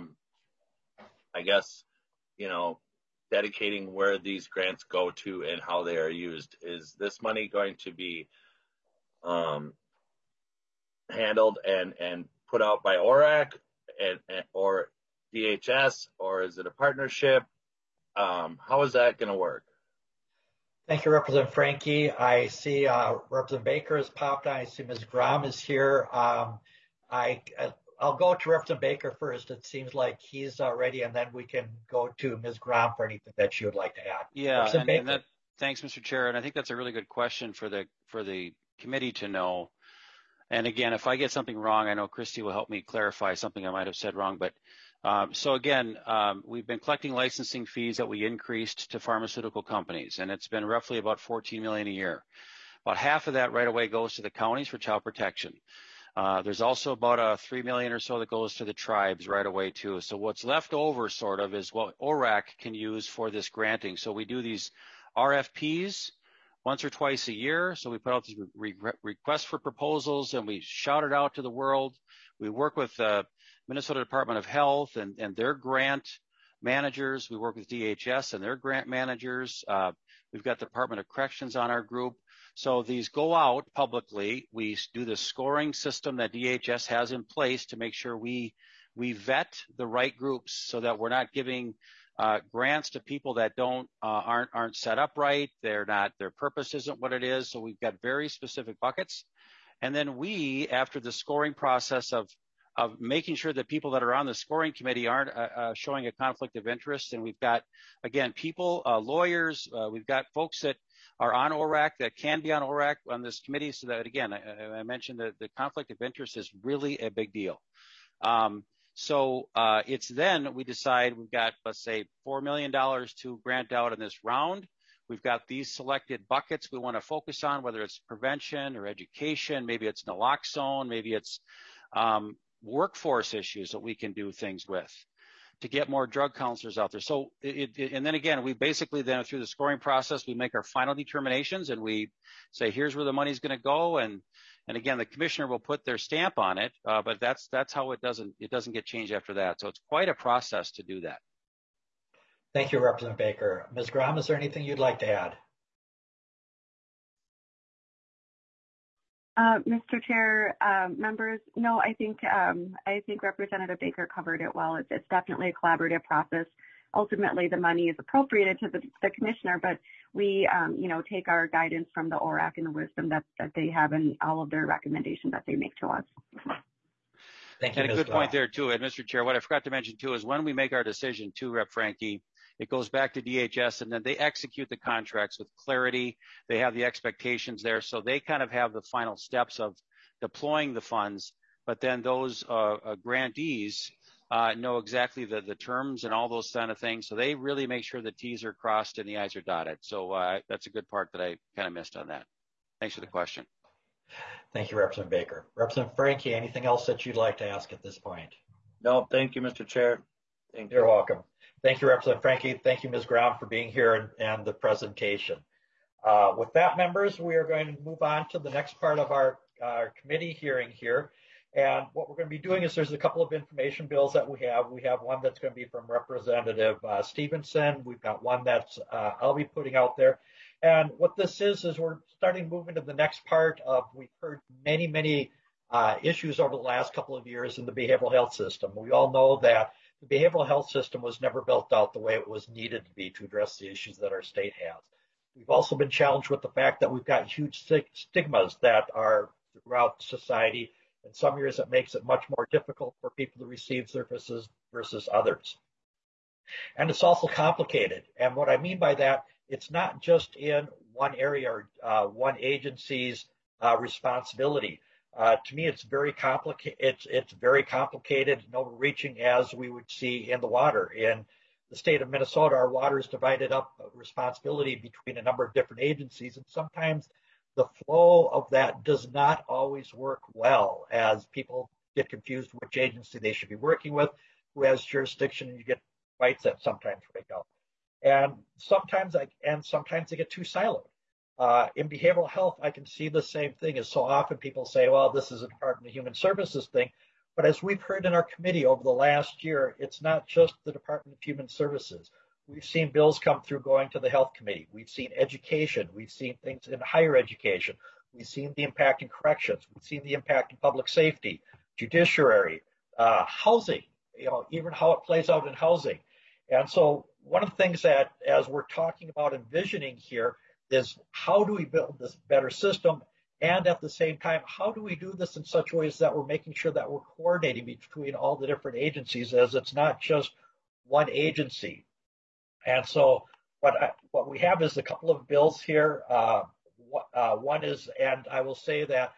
I guess, dedicating where these grants go to and how they are used? Is this money going to be handled and put out by ORAC or DHS, or is it a partnership? How is that going to work?
Thank you, Representative Franke. I see Representative Baker has popped on. I see Ms. Grom is here. I'll go to Representative Baker first. It seems like he's ready, and then we can go to Ms. Grom for anything that she would like to add.
Yeah, thanks, Mr. Chair. And I think that's a really good question for the committee to know. And again, if I get something wrong, I know Christy will help me clarify something I might have said wrong. But so again, we've been collecting licensing fees that we increased to pharmaceutical companies, and it's been roughly about $14 million a year. About half of that right away goes to the counties for child protection. There's also about $3 million or so that goes to the tribes right away too. So what's left over sort of is what ORAC can use for this granting. So we do these RFPs once or twice a year. So we put out these requests for proposals and we shout it out to the world. We work with the Minnesota Department of Health and their grant managers. We work with DHS and their grant managers. We've got the Department of Corrections on our group. So these go out publicly. We do the scoring system that DHS has in place to make sure we vet the right groups so that we're not giving grants to people that aren't set up right. Their purpose isn't what it is. So we've got very specific buckets. And then we, after the scoring process of making sure that people that are on the scoring committee aren't showing a conflict of interest. And we've got, again, people, lawyers, we've got folks that are on ORAC that can be on ORAC on this committee. So that, again, I mentioned that the conflict of interest is really a big deal. So it's then we decide we've got, let's say, $4 million to grant out in this round. We've got these selected buckets we want to focus on, whether it's prevention or education, maybe it's naloxone, maybe it's workforce issues that we can do things with to get more drug counselors out there. So and then again, we basically then through the scoring process, we make our final determinations and we say, here's where the money's going to go. And again, the commissioner will put their stamp on it, but that's how it doesn't get changed after that. So it's quite a process to do that.
Thank you, Representative Baker. Ms. Grom, is there anything you'd like to add?
Mr. Chair, members, no, I think Representative Baker covered it well. It's definitely a collaborative process. Ultimately, the money is appropriated to the commissioner, but we, take our guidance from the ORAC and the wisdom that they have in all of their recommendations that they make to us.
Thank you,
and a good point there too, and Mr. Chair. What I forgot to mention too is when we make our decision too, Rep. Franke, it goes back to DHS and then they execute the contracts with clarity. They have the expectations there. So they kind of have the final steps of deploying the funds, but then those grantees know exactly the terms and all those kind of things. So they really make sure the T's are crossed and the I's are dotted. So that's a good part that I kind of missed on that. Thanks for the question.
Thank you, Representative Baker. Representative Franke, anything else that you'd like to ask at this point?
No, thank you, Mr. Chair. Thank you.
You're welcome. Thank you, Representative Franke. Thank you, Ms. Grom, for being here and the presentation. With that, members, we are going to move on to the next part of our committee hearing here. And what we're going to be doing is there's a couple of information bills that we have. We have one that's going to be from Representative Stevenson. We've got one that's I'll be putting out there. And what this is we're starting to move into the next part of, we've heard many issues over the last couple of years in the behavioral health system. We all know that the behavioral health system was never built out the way it was needed to be to address the issues that our state has. We've also been challenged with the fact that we've got huge stigmas that are throughout society. In some years, it makes it much more difficult for people to receive services versus others. And it's also complicated. And what I mean by that, it's not just in one area or one agency's responsibility. To me, it's very complicated. It's very complicated and overreaching, as we would see in the water. In the state of Minnesota, our water is divided up responsibility between a number of different agencies, and sometimes the flow of that does not always work well, as people get confused which agency they should be working with, who has jurisdiction, and you get fights that sometimes break out. And sometimes they get too siloed. In behavioral health, I can see the same thing. As so often people say, well, this is a Department of Human Services thing. But as we've heard in our committee over the last year, it's not just the Department of Human Services. We've seen bills come through going to the Health Committee. We've seen education. We've seen things in higher education. We've seen the impact in corrections. We've seen the impact in public safety, judiciary, housing, even how it plays out in housing. And so one of the things that, as we're talking about envisioning here, is how do we build this better system? And at the same time, how do we do this in such ways that we're making sure that we're coordinating between all the different agencies, as it's not just one agency. And so what we have is a couple of bills here. One is, and I will say that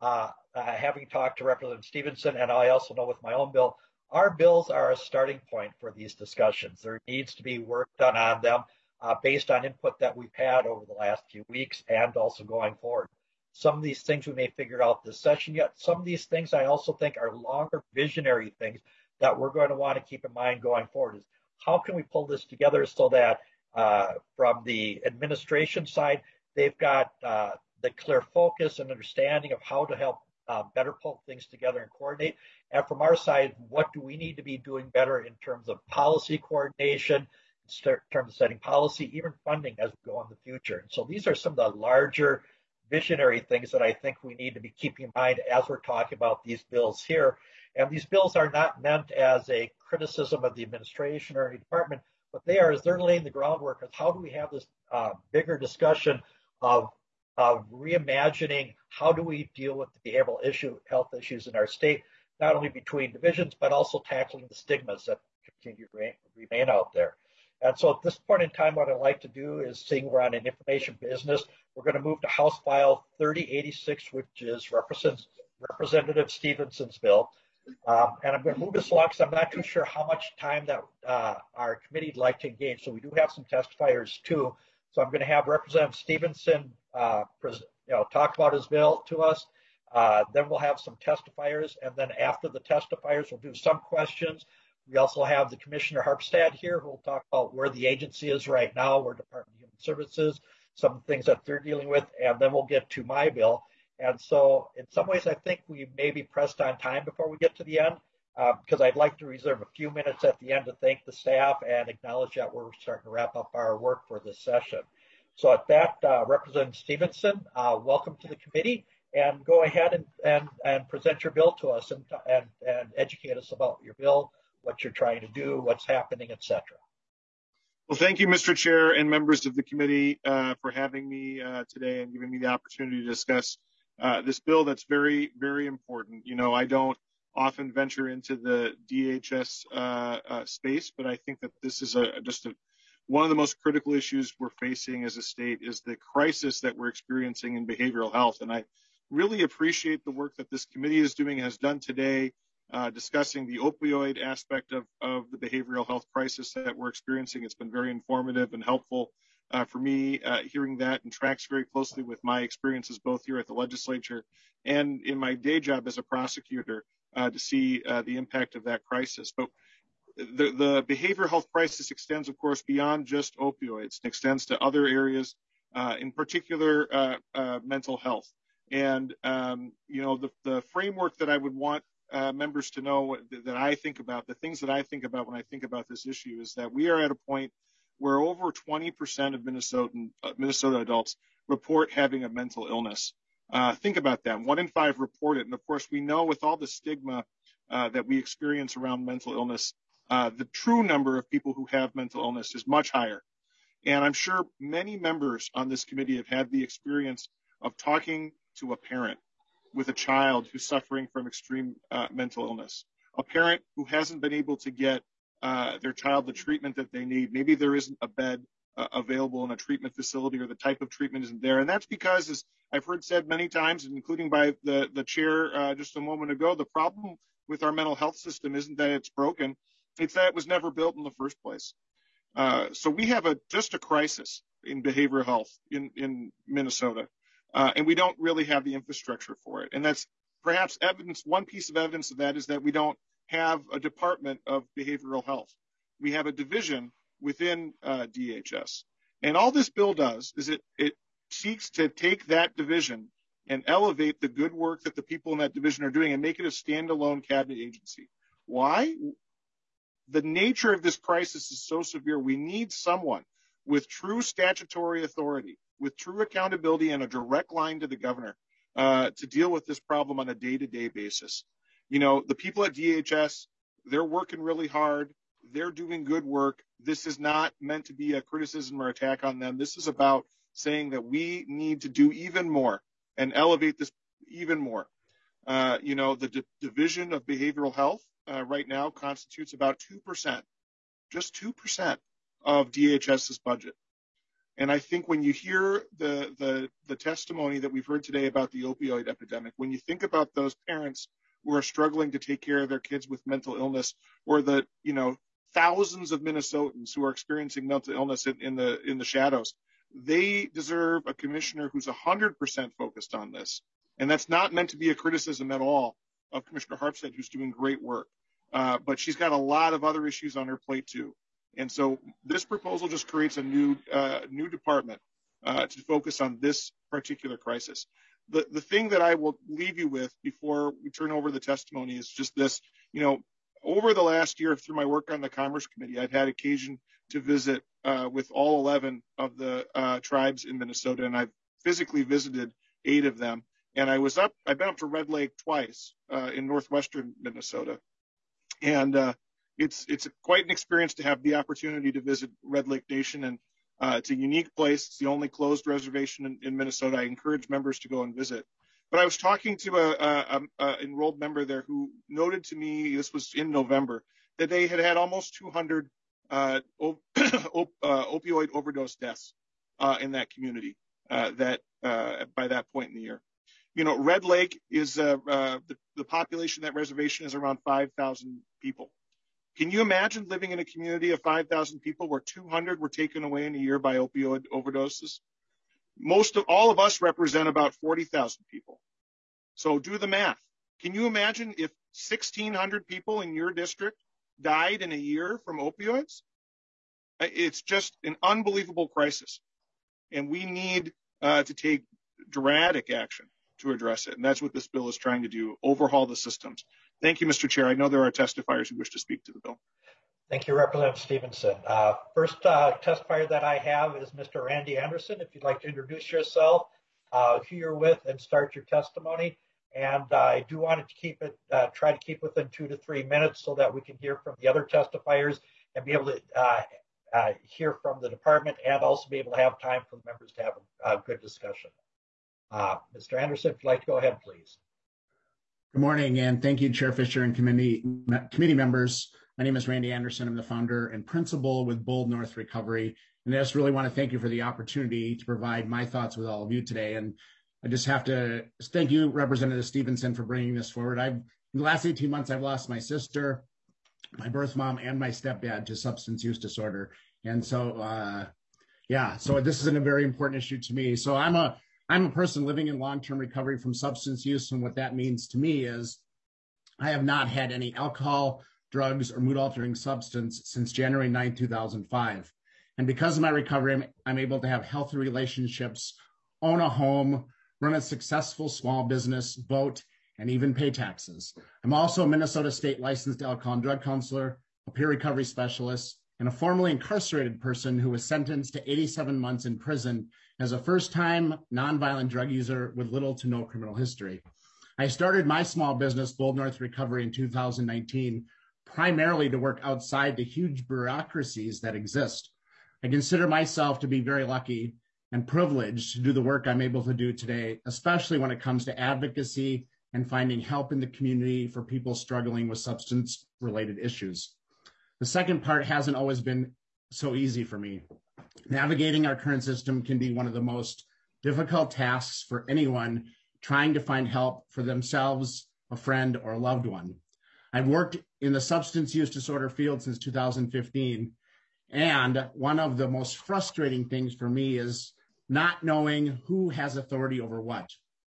having talked to Representative Stevenson, and I also know with my own bill, our bills are a starting point for these discussions. There needs to be work done on them based on input that we've had over the last few weeks and also going forward. Some of these things we may figure out this session yet. Some of these things I also think are longer visionary things that we're going to want to keep in mind going forward. Is how can we pull this together so that from the administration side, they've got the clear focus and understanding of how to help better pull things together and coordinate. And from our side, what do we need to be doing better in terms of policy coordination, in terms of setting policy, even funding as we go in the future. And so these are some of the larger visionary things that I think we need to be keeping in mind as we're talking about these bills here. And these bills are not meant as a criticism of the administration or any department, but they're laying the groundwork of how do we have this bigger discussion of reimagining how do we deal with the behavioral health issues in our state, not only between divisions, but also tackling the stigmas that continue to remain out there. And so at this point in time, what I'd like to do is, seeing we're on an information business, we're going to move to House File 3086, which is Representative Stevenson's bill. And I'm going to move this along because I'm not too sure how much time that our committee would like to engage. So we do have some testifiers too. So I'm going to have Representative Stevenson talk about his bill to us. Then we'll have some testifiers. And then after the testifiers, we'll do some questions. We also have the Commissioner Harpstad here who will talk about where the agency is right now, where Department of Human Services, some of the things that they're dealing with, and then we'll get to my bill. And so in some ways, I think we may be pressed on time before we get to the end, because I'd like to reserve a few minutes at the end to thank the staff and acknowledge that we're starting to wrap up our work for this session. So at that, Representative Stevenson, welcome to the committee, and go ahead and present your bill to us and educate us about your bill, what you're trying to do, what's happening, etc.
Well, thank you, Mr. Chair and members of the committee for having me today and giving me the opportunity to discuss this bill that's very, very important. I don't often venture into the DHS space, but I think that this is one of the most critical issues we're facing as a state is the crisis that we're experiencing in behavioral health. And I really appreciate the work that this committee is doing, has done today, discussing the opioid aspect of the behavioral health crisis that we're experiencing. It's been very informative and helpful for me, hearing that, and tracks very closely with my experiences both here at the legislature and in my day job as a prosecutor to see the impact of that crisis. But the behavioral health crisis extends, of course, beyond just opioids. It extends to other areas, in particular mental health. And, the framework that I would want members to know that I think about, the things that I think about when I think about this issue, is that we are at a point where over 20% of Minnesota adults report having a mental illness. Think about that. 1 in 5 report it. And of course, we know with all the stigma that we experience around mental illness, the true number of people who have mental illness is much higher. And I'm sure many members on this committee have had the experience of talking to a parent with a child who's suffering from extreme mental illness, a parent who hasn't been able to get their child the treatment that they need. Maybe there isn't a bed available in a treatment facility, or the type of treatment isn't there. And that's because, as I've heard said many times, including by the chair just a moment ago, the problem with our mental health system isn't that it's broken, it's that it was never built in the first place. So we have just a crisis in behavioral health in Minnesota, and we don't really have the infrastructure for it. And that's perhaps evidence. One piece of evidence of that is that we don't have a department of behavioral health. We have a division within DHS. And all this bill does is it seeks to take that division and elevate the good work that the people in that division are doing and make it a standalone cabinet agency. Why? The nature of this crisis is so severe. We need someone with true statutory authority, with true accountability and a direct line to the governor to deal with this problem on a day-to-day basis. You know, the people at DHS, they're working really hard. They're doing good work. This is not meant to be a criticism or attack on them. This is about saying that we need to do even more and elevate this even more. You know, the division of behavioral health right now constitutes about 2%, just 2% of DHS's budget. And I think when you hear the testimony that we've heard today about the opioid epidemic, when you think about those parents who are struggling to take care of their kids with mental illness, or the, you know, thousands of Minnesotans who are experiencing mental illness in the shadows, they deserve a commissioner who's 100% focused on this. And that's not meant to be a criticism at all of Commissioner Harpstead, who's doing great work. But she's got a lot of other issues on her plate too. And so this proposal just creates a new department to focus on this particular crisis. The thing that I will leave you with before we turn over the testimony is just this. You know, over the last year through my work on the Commerce Committee, I've had occasion to visit with all 11 of the tribes in Minnesota, and I've physically visited 8 of them. And I've been up to Red Lake twice in northwestern Minnesota. And it's quite an experience to have the opportunity to visit Red Lake Nation, and it's a unique place. It's the only closed reservation in Minnesota. I encourage members to go and visit. But I was talking to a enrolled member there who noted to me, this was in November, that they had almost 200 opioid overdose deaths in that community by that point in the year. You know, Red Lake is the population of that reservation is around 5,000 people. Can you imagine living in a community of 5,000 people where 200 were taken away in a year by opioid overdoses? All of us represent about 40,000 people. So do the math. Can you imagine if 1,600 people in your district died in a year from opioids? It's just an unbelievable crisis. And we need to take dramatic action to address it. And that's what this bill is trying to do, overhaul the systems. Thank you, Mr. Chair. I know there are testifiers who wish to speak to the bill.
Thank you, Representative Stevenson. First testifier that I have is Mr. Randy Anderson. If you'd like to introduce yourself, who you're with, and start your testimony. And I do want to keep it, try to keep within 2 to 3 minutes so that we can hear from the other testifiers and be able to hear from the department, and also be able to have time for the members to have a good discussion. Mr. Anderson, if you'd like to go ahead, please.
Good morning, and thank you, Chair Fisher and committee members. My name is Randy Anderson. I'm the founder and principal with Bold North Recovery, and I just really want to thank you for the opportunity to provide my thoughts with all of you today. And I just have to thank you, Representative Stevenson, for bringing this forward. In the last 18 months, I've lost my sister, my birth mom, and my stepdad to substance use disorder. And so, so this is a very important issue to me. So I'm a person living in long-term recovery from substance use, and what that means to me is I have not had any alcohol, drugs, or mood-altering substance since January 9, 2005. And because of my recovery, I'm able to have healthy relationships, own a home, run a successful small business, vote, and even pay taxes. I'm also a Minnesota State licensed alcohol and drug counselor, a peer recovery specialist, and a formerly incarcerated person who was sentenced to 87 months in prison as a first-time nonviolent drug user with little to no criminal history. I started my small business, Bold North Recovery, in 2019, primarily to work outside the huge bureaucracies that exist. I consider myself to be very lucky and privileged to do the work I'm able to do today, especially when it comes to advocacy and finding help in the community for people struggling with substance-related issues. The second part hasn't always been so easy for me. Navigating our current system can be one of the most difficult tasks for anyone trying to find help for themselves, a friend, or a loved one. I've worked in the substance use disorder field since 2015, and one of the most frustrating things for me is not knowing who has authority over what.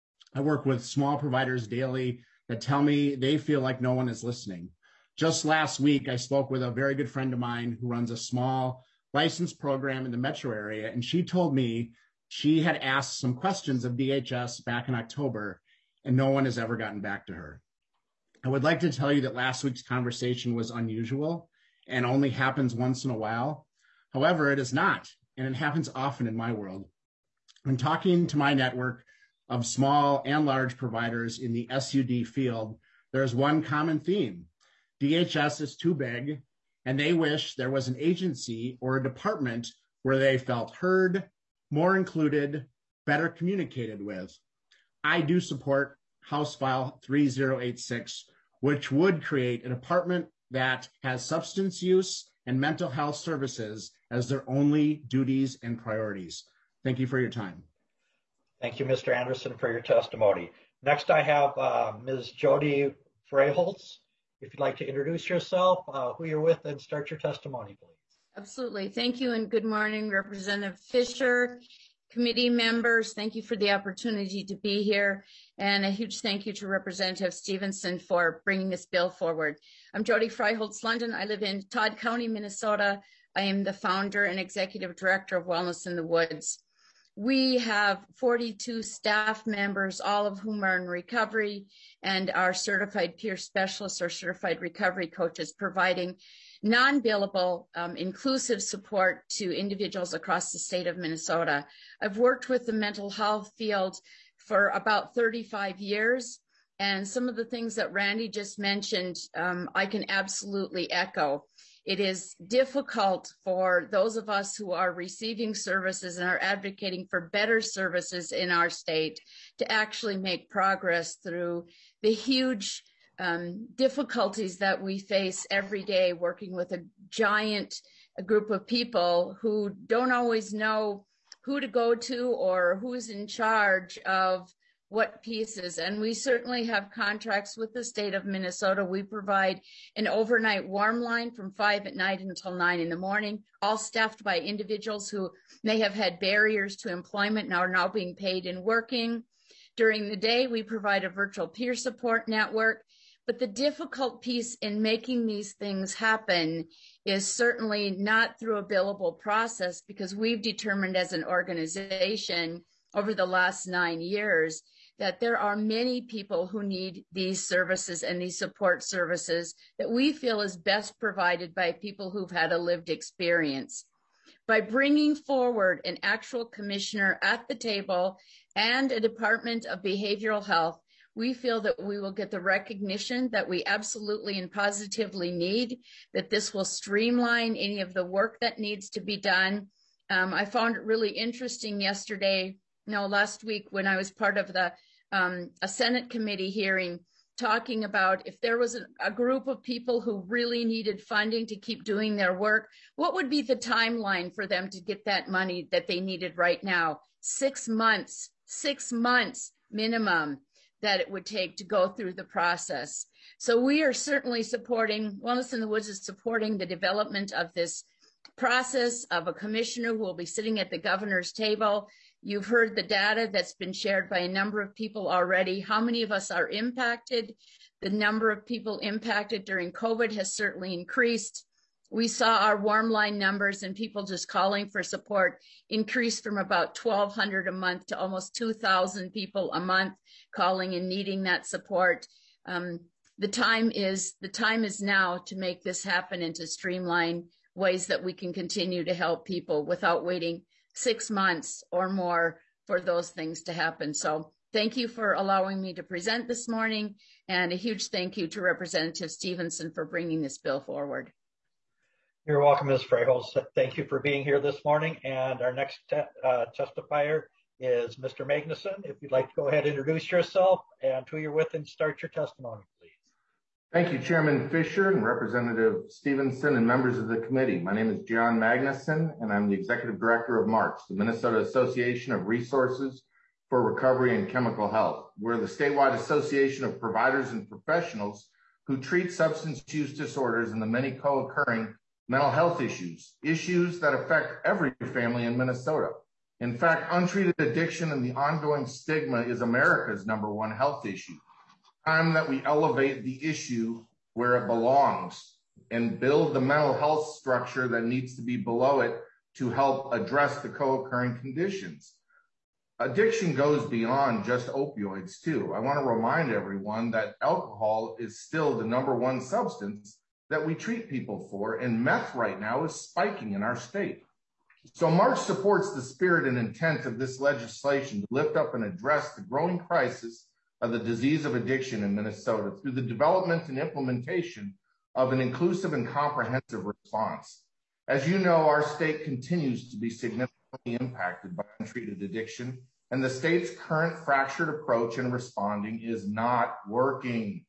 I work with small providers daily that tell me they feel like no one is listening. Just last week, I spoke with a very good friend of mine who runs a small licensed program in the metro area, and she told me she had asked some questions of DHS back in October, and no one has ever gotten back to her. I would like to tell you that last week's conversation was unusual and only happens once in a while. However, it is not, and it happens often in my world. When talking to my network of small and large providers in the SUD field, there's one common theme. DHS is too big, and they wish there was an agency or a department where they felt heard, more included, better communicated with. I do support House File 3086, which would create a department that has substance use and mental health services as their only duties and priorities. Thank you for your time.
Thank you, Mr. Anderson, for your testimony. Next, I have Ms. Jody Freiholz. If you'd like to introduce yourself, who you're with, and start your testimony, please.
Absolutely. Thank you, and good morning, Representative Fisher, committee members. Thank you for the opportunity to be here, and a huge thank you to Representative Stevenson for bringing this bill forward. I'm Jody Freiholz London. I live in Todd County, Minnesota. I am the founder and executive director of Wellness in the Woods. We have 42 staff members, all of whom are in recovery, and are certified peer specialists or certified recovery coaches, providing non-billable, inclusive support to individuals across the state of Minnesota. I've worked with the mental health field for about 35 years, and some of the things that Randy just mentioned, I can absolutely echo. It is difficult for those of us who are receiving services and are advocating for better services in our state to actually make progress through the huge difficulties that we face every day working with a giant group of people who don't always know who to go to or who's in charge of what pieces. And we certainly have contracts with the state of Minnesota. We provide an overnight warm line from 5 at night until 9 in the morning, all staffed by individuals who may have had barriers to employment and are now being paid and working. During the day, we provide a virtual peer support network. But the difficult piece in making these things happen is certainly not through a billable process, because we've determined as an organization over the last 9 years that there are many people who need these services and these support services that we feel is best provided by people who've had a lived experience. By bringing forward an actual commissioner at the table and a Department of Behavioral Health, we feel that we will get the recognition that we absolutely and positively need, that this will streamline any of the work that needs to be done. I found it really interesting last week when I was part of a Senate committee hearing talking about if there was a group of people who really needed funding to keep doing their work, what would be the timeline for them to get that money that they needed right now? 6 months minimum that it would take to go through the process. So we are certainly supporting, Wellness in the Woods is supporting the development of this process of a commissioner who will be sitting at the governor's table. You've heard the data that's been shared by a number of people already. How many of us are impacted? The number of people impacted during COVID has certainly increased. We saw our warm line numbers and people just calling for support increase from about 1,200 a month to almost 2,000 people a month calling and needing that support. The time is now to make this happen and to streamline ways that we can continue to help people without waiting 6 months or more for those things to happen. So thank you for allowing me to present this morning, and a huge thank you to Representative Stevenson for bringing this bill forward.
You're welcome, Ms. Frejos. Thank you for being here this morning. And our next testifier is Mr. Magnuson. If you'd like to go ahead and introduce yourself and who you're with and start your testimony, please.
Thank you, Chairman Fisher and Representative Stevenson and members of the committee. My name is John Magnuson, and I'm the Executive Director of MARCH, the Minnesota Association of Resources for Recovery and Chemical Health. We're the statewide association of providers and professionals who treat substance use disorders and the many co-occurring mental health issues that affect every family in Minnesota. In fact, untreated addiction and the ongoing stigma is America's #1 health issue. Time that we elevate the issue where it belongs and build the mental health structure that needs to be below it to help address the co-occurring conditions. Addiction goes beyond just opioids too. I want to remind everyone that alcohol is still the #1 substance that we treat people for, and meth right now is spiking in our state. So MARCH supports the spirit and intent of this legislation to lift up and address the growing crisis of the disease of addiction in Minnesota through the development and implementation of an inclusive and comprehensive response. As you know, our state continues to be significantly impacted by untreated addiction, and the state's current fractured approach in responding is not working.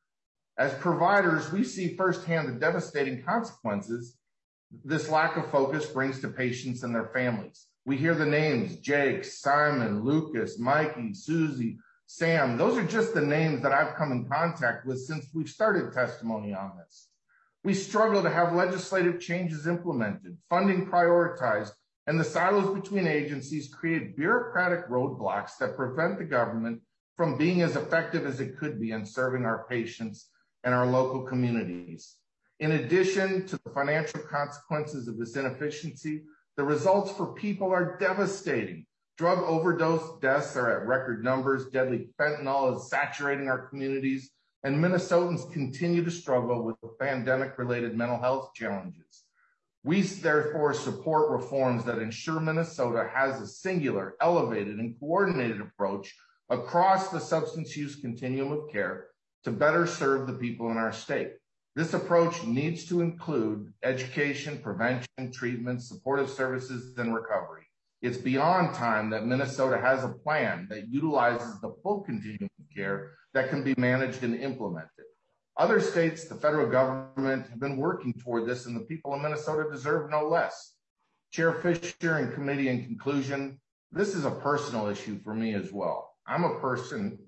As providers, we see firsthand the devastating consequences this lack of focus brings to patients and their families. We hear the names Jake, Simon, Lucas, Mikey, Susie, Sam. Those are just the names that I've come in contact with since we've started testimony on this. We struggle to have legislative changes implemented, funding prioritized, and the silos between agencies create bureaucratic roadblocks that prevent the government from being as effective as it could be in serving our patients and our local communities. In addition to the financial consequences of this inefficiency, the results for people are devastating. Drug overdose deaths are at record numbers, deadly fentanyl is saturating our communities, and Minnesotans continue to struggle with pandemic-related mental health challenges. We therefore support reforms that ensure Minnesota has a singular, elevated, and coordinated approach across the substance use continuum of care to better serve the people in our state. This approach needs to include education, prevention, treatment, supportive services, and recovery. It's beyond time that Minnesota has a plan that utilizes the full continuum of care that can be managed and implemented. Other states, the federal government, have been working toward this, and the people of Minnesota deserve no less. Chair Fisher and committee, in conclusion, this is a personal issue for me as well. I'm a person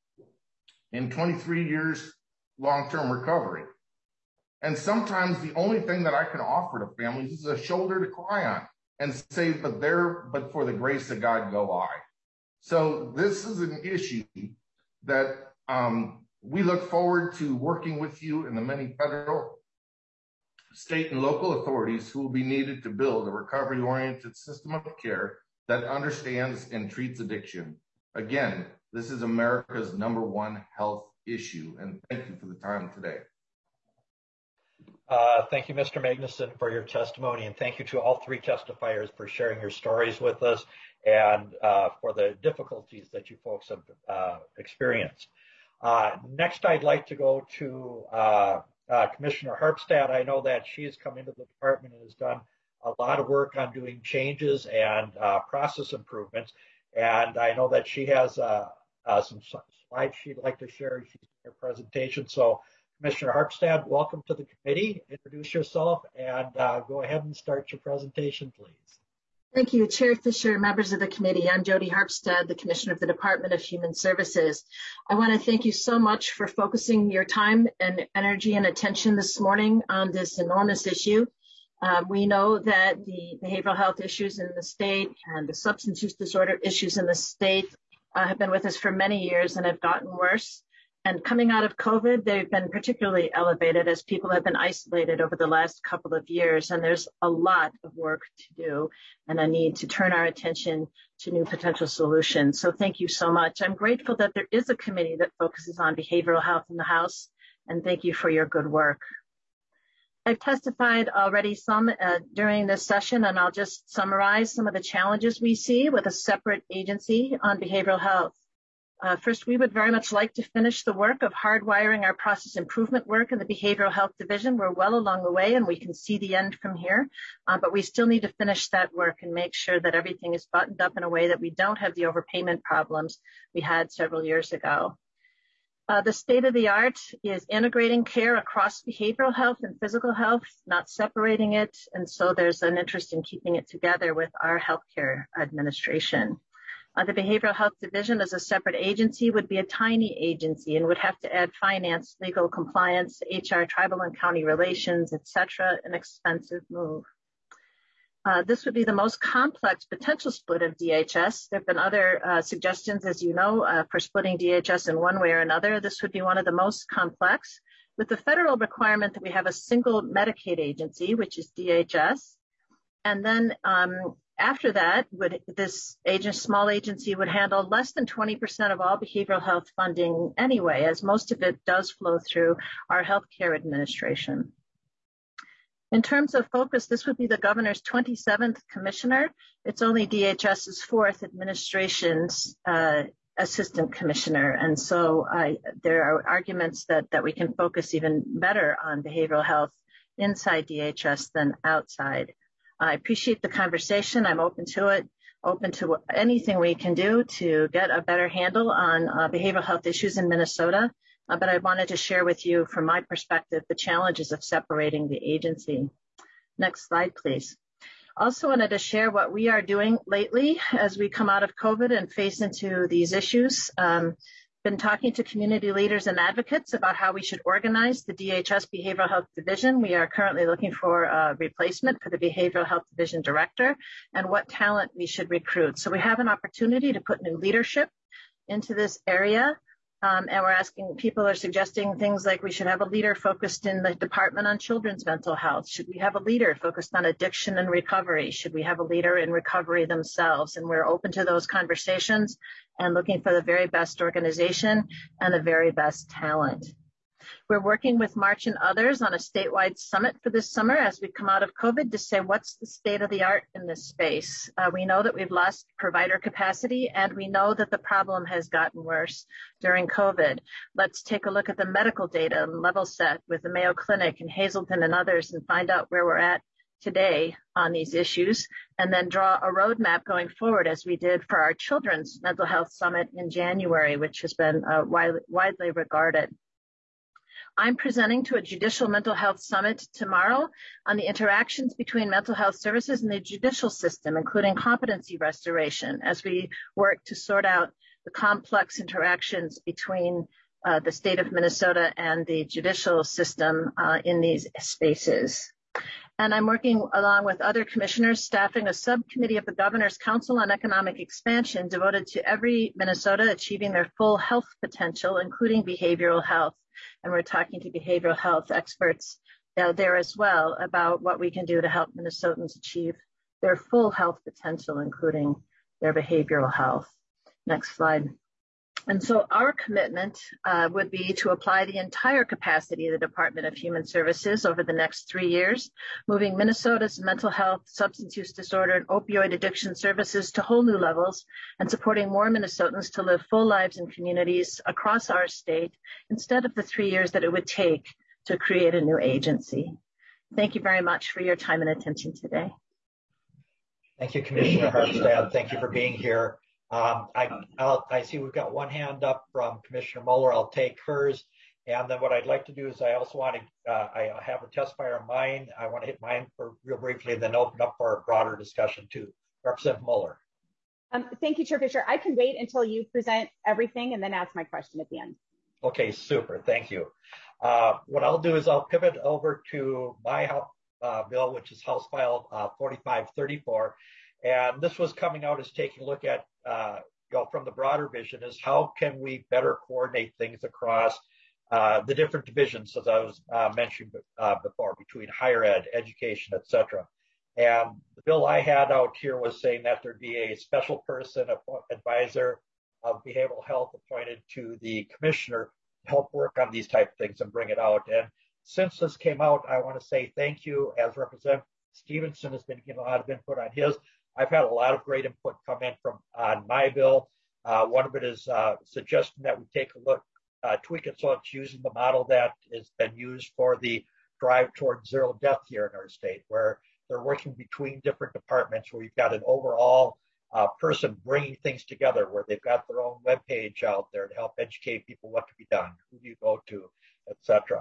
in 23 years long-term recovery. And sometimes the only thing that I can offer to families is a shoulder to cry on and say, but for the grace of God go I. So this is an issue that we look forward to working with you and the many federal, state, and local authorities who will be needed to build a recovery-oriented system of care that understands and treats addiction. Again, this is America's #1 health issue, and thank you for the time today.
Thank you, Mr. Magnuson, for your testimony, and thank you to all three testifiers for sharing your stories with us and for the difficulties that you folks have experienced. Next, I'd like to go to Commissioner Harpstad. I know that she has come into the department and has done a lot of work on doing changes and process improvements, and I know that she has some slides she'd like to share in her presentation. So, Commissioner Harpstad, welcome to the committee. Introduce yourself and go ahead and start your presentation, please.
Thank you, Chair Fisher, members of the committee. I'm Jody Harpstad, the Commissioner of the Department of Human Services. I want to thank you so much for focusing your time and energy and attention this morning on this enormous issue. We know that the behavioral health issues in the state and the substance use disorder issues in the state have been with us for many years and have gotten worse. And coming out of COVID, they've been particularly elevated as people have been isolated over the last couple of years. And there's a lot of work to do and a need to turn our attention to new potential solutions. So thank you so much. I'm grateful that there is a committee that focuses on behavioral health in the House. And thank you for your good work. I've testified already some during this session, and I'll just summarize some of the challenges we see with a separate agency on behavioral health. First, we would very much like to finish the work of hardwiring our process improvement work in the Behavioral Health Division. We're well along the way and we can see the end from here, but we still need to finish that work and make sure that everything is buttoned up in a way that we don't have the overpayment problems we had several years ago. The state of the art is integrating care across behavioral health and physical health, not separating it. And so there's an interest in keeping it together with our healthcare administration. The Behavioral Health Division as a separate agency would be a tiny agency and would have to add finance, legal compliance, HR, tribal and county relations, etc., an expensive move. This would be the most complex potential split of DHS. There have been other suggestions, as you know, for splitting DHS in one way or another. This would be one of the most complex, with the federal requirement that we have a single Medicaid agency, which is DHS. And then after that, this small agency would handle less than 20% of all behavioral health funding anyway, as most of it does flow through our healthcare administration. In terms of focus, this would be the governor's 27th commissioner. It's only DHS's 4th administration's assistant commissioner. And so there are arguments that we can focus even better on behavioral health inside DHS than outside. I appreciate the conversation. I'm open to it, open to anything we can do to get a better handle on behavioral health issues in Minnesota. But I wanted to share with you, from my perspective, the challenges of separating the agency. Next slide, please. Also wanted to share what we are doing lately as we come out of COVID and face into these issues. Been talking to community leaders and advocates about how we should organize the DHS Behavioral Health Division. We are currently looking for a replacement for the Behavioral Health Division Director and what talent we should recruit. So we have an opportunity to put new leadership into this area. And we're asking, people are suggesting things like we should have a leader focused in the Department on Children's Mental Health. Should we have a leader focused on addiction and recovery? Should we have a leader in recovery themselves? And we're open to those conversations and looking for the very best organization and the very best talent. We're working with March and others on a statewide summit for this summer as we come out of COVID to say what's the state of the art in this space. We know that we've lost provider capacity and we know that the problem has gotten worse during COVID. Let's take a look at the medical data and level set with the Mayo Clinic and Hazelden and others and find out where we're at today on these issues, and then draw a roadmap going forward as we did for our Children's Mental Health Summit in January, which has been widely regarded. I'm presenting to a Judicial Mental Health Summit tomorrow on the interactions between mental health services and the judicial system, including competency restoration, as we work to sort out the complex interactions between the state of Minnesota and the judicial system in these spaces. And I'm working along with other commissioners, staffing a subcommittee of the Governor's Council on Economic Expansion devoted to every Minnesota achieving their full health potential, including behavioral health. And we're talking to behavioral health experts there as well about what we can do to help Minnesotans achieve their full health potential, including their behavioral health. Next slide. And so our commitment would be to apply the entire capacity of the Department of Human Services over the next 3 years, moving Minnesota's mental health, substance use disorder, and opioid addiction services to whole new levels and supporting more Minnesotans to live full lives in communities across our state instead of the 3 years that it would take to create a new agency. Thank you very much for your time and attention today.
Thank you, Commissioner Harpstad. Thank you for being here. I see we've got one hand up from Commissioner Muller. I'll take hers. And then what I'd like to do is I also want to, I have a testifier of mine. I want to hit mine for real briefly and then open up for a broader discussion too. Representative Muller.
Thank you, Chair Fisher. I can wait until you present everything and then ask my question at the end.
Okay, super. Thank you. What I'll do is I'll pivot over to my bill, which is House File 4534. And this was coming out as taking a look at, from the broader vision is how can we better coordinate things across the different divisions, as I was mentioning before, between higher ed, education, et cetera. And the bill I had out here was saying that there'd be a special person, advisor of behavioral health appointed to the commissioner to help work on these type of things and bring it out. And since this came out, I want to say thank you, as Representative Stevenson has been getting a lot of input on his. I've had a lot of great input come in from on my bill. One of it is suggesting that we take a look, tweak it so it's using the model that has been used for the drive towards zero death here in our state, where they're working between different departments, where you've got an overall person bringing things together, where they've got their own webpage out there to help educate people what can be done, who do you go to, etc.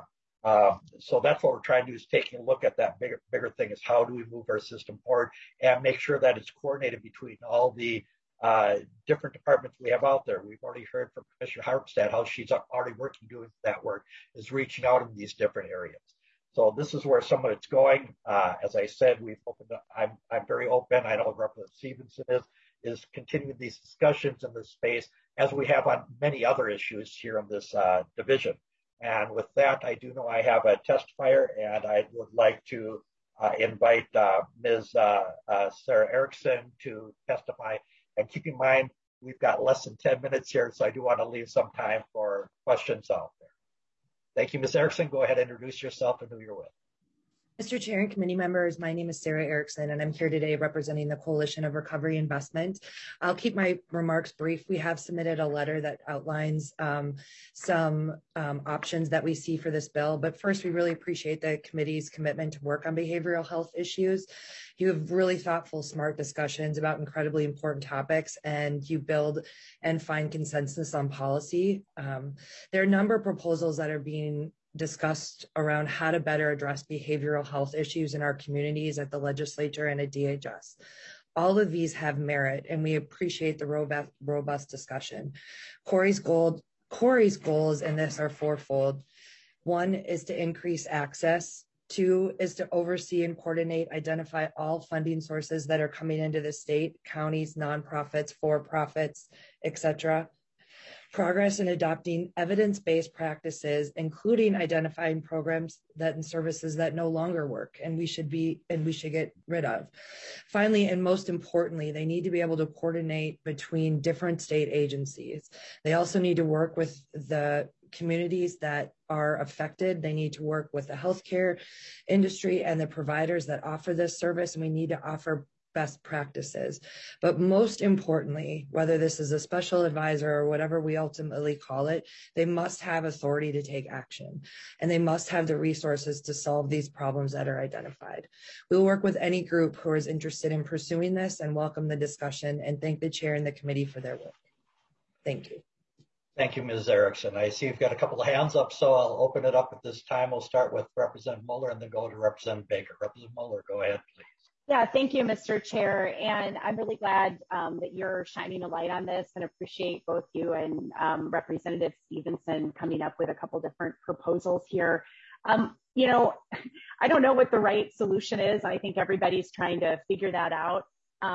So that's what we're trying to do, is taking a look at that bigger thing, is how do we move our system forward and make sure that it's coordinated between all the different departments we have out there. We've already heard from Commissioner Harpstad how she's already working doing that work, is reaching out in these different areas. So this is where some of it's going. As I said, we've opened up, I'm very open. I know Representative Stevenson is continuing these discussions in this space, as we have on many other issues here in this division. And with that, I do know I have a testifier, and I would like to invite Ms. Sarah Erickson to testify. And keep in mind, we've got less than 10 minutes here, so I do want to leave some time for questions out there. Thank you, Ms. Erickson. Go ahead and introduce yourself and who you're with.
Mr. Chair and committee members, my name is Sarah Erickson, and I'm here today representing the Coalition of Recovery Investment. I'll keep my remarks brief. We have submitted a letter that outlines some options that we see for this bill. But first, we really appreciate the committee's commitment to work on behavioral health issues. You have really thoughtful, smart discussions about incredibly important topics, and you build and find consensus on policy. There are a number of proposals that are being discussed around how to better address behavioral health issues in our communities at the legislature and at DHS. All of these have merit, and we appreciate the robust discussion. Corey's goals in this are fourfold. One is to increase access. Two is to oversee and coordinate, identify all funding sources that are coming into the state, counties, nonprofits, for-profits, etc. Progress in adopting evidence-based practices, including identifying programs and services that no longer work and we should get rid of. Finally, and most importantly, they need to be able to coordinate between different state agencies. They also need to work with the communities that are affected. They need to work with the healthcare industry and the providers that offer this service, and we need to offer best practices. But most importantly, whether this is a special advisor or whatever we ultimately call it, they must have authority to take action, and they must have the resources to solve these problems that are identified. We'll work with any group who is interested in pursuing this and welcome the discussion, and thank the chair and the committee for their work. Thank you.
Thank you, Ms. Erickson. I see you've got a couple of hands up, so I'll open it up at this time. We'll start with Representative Muller and then go to Representative Baker. Representative Muller, go ahead, please.
Yeah, thank you, Mr. Chair. And I'm really glad that you're shining a light on this, and appreciate both you and Representative Stevenson coming up with a couple different proposals here. You know, I don't know what the right solution is. I think everybody's trying to figure that out.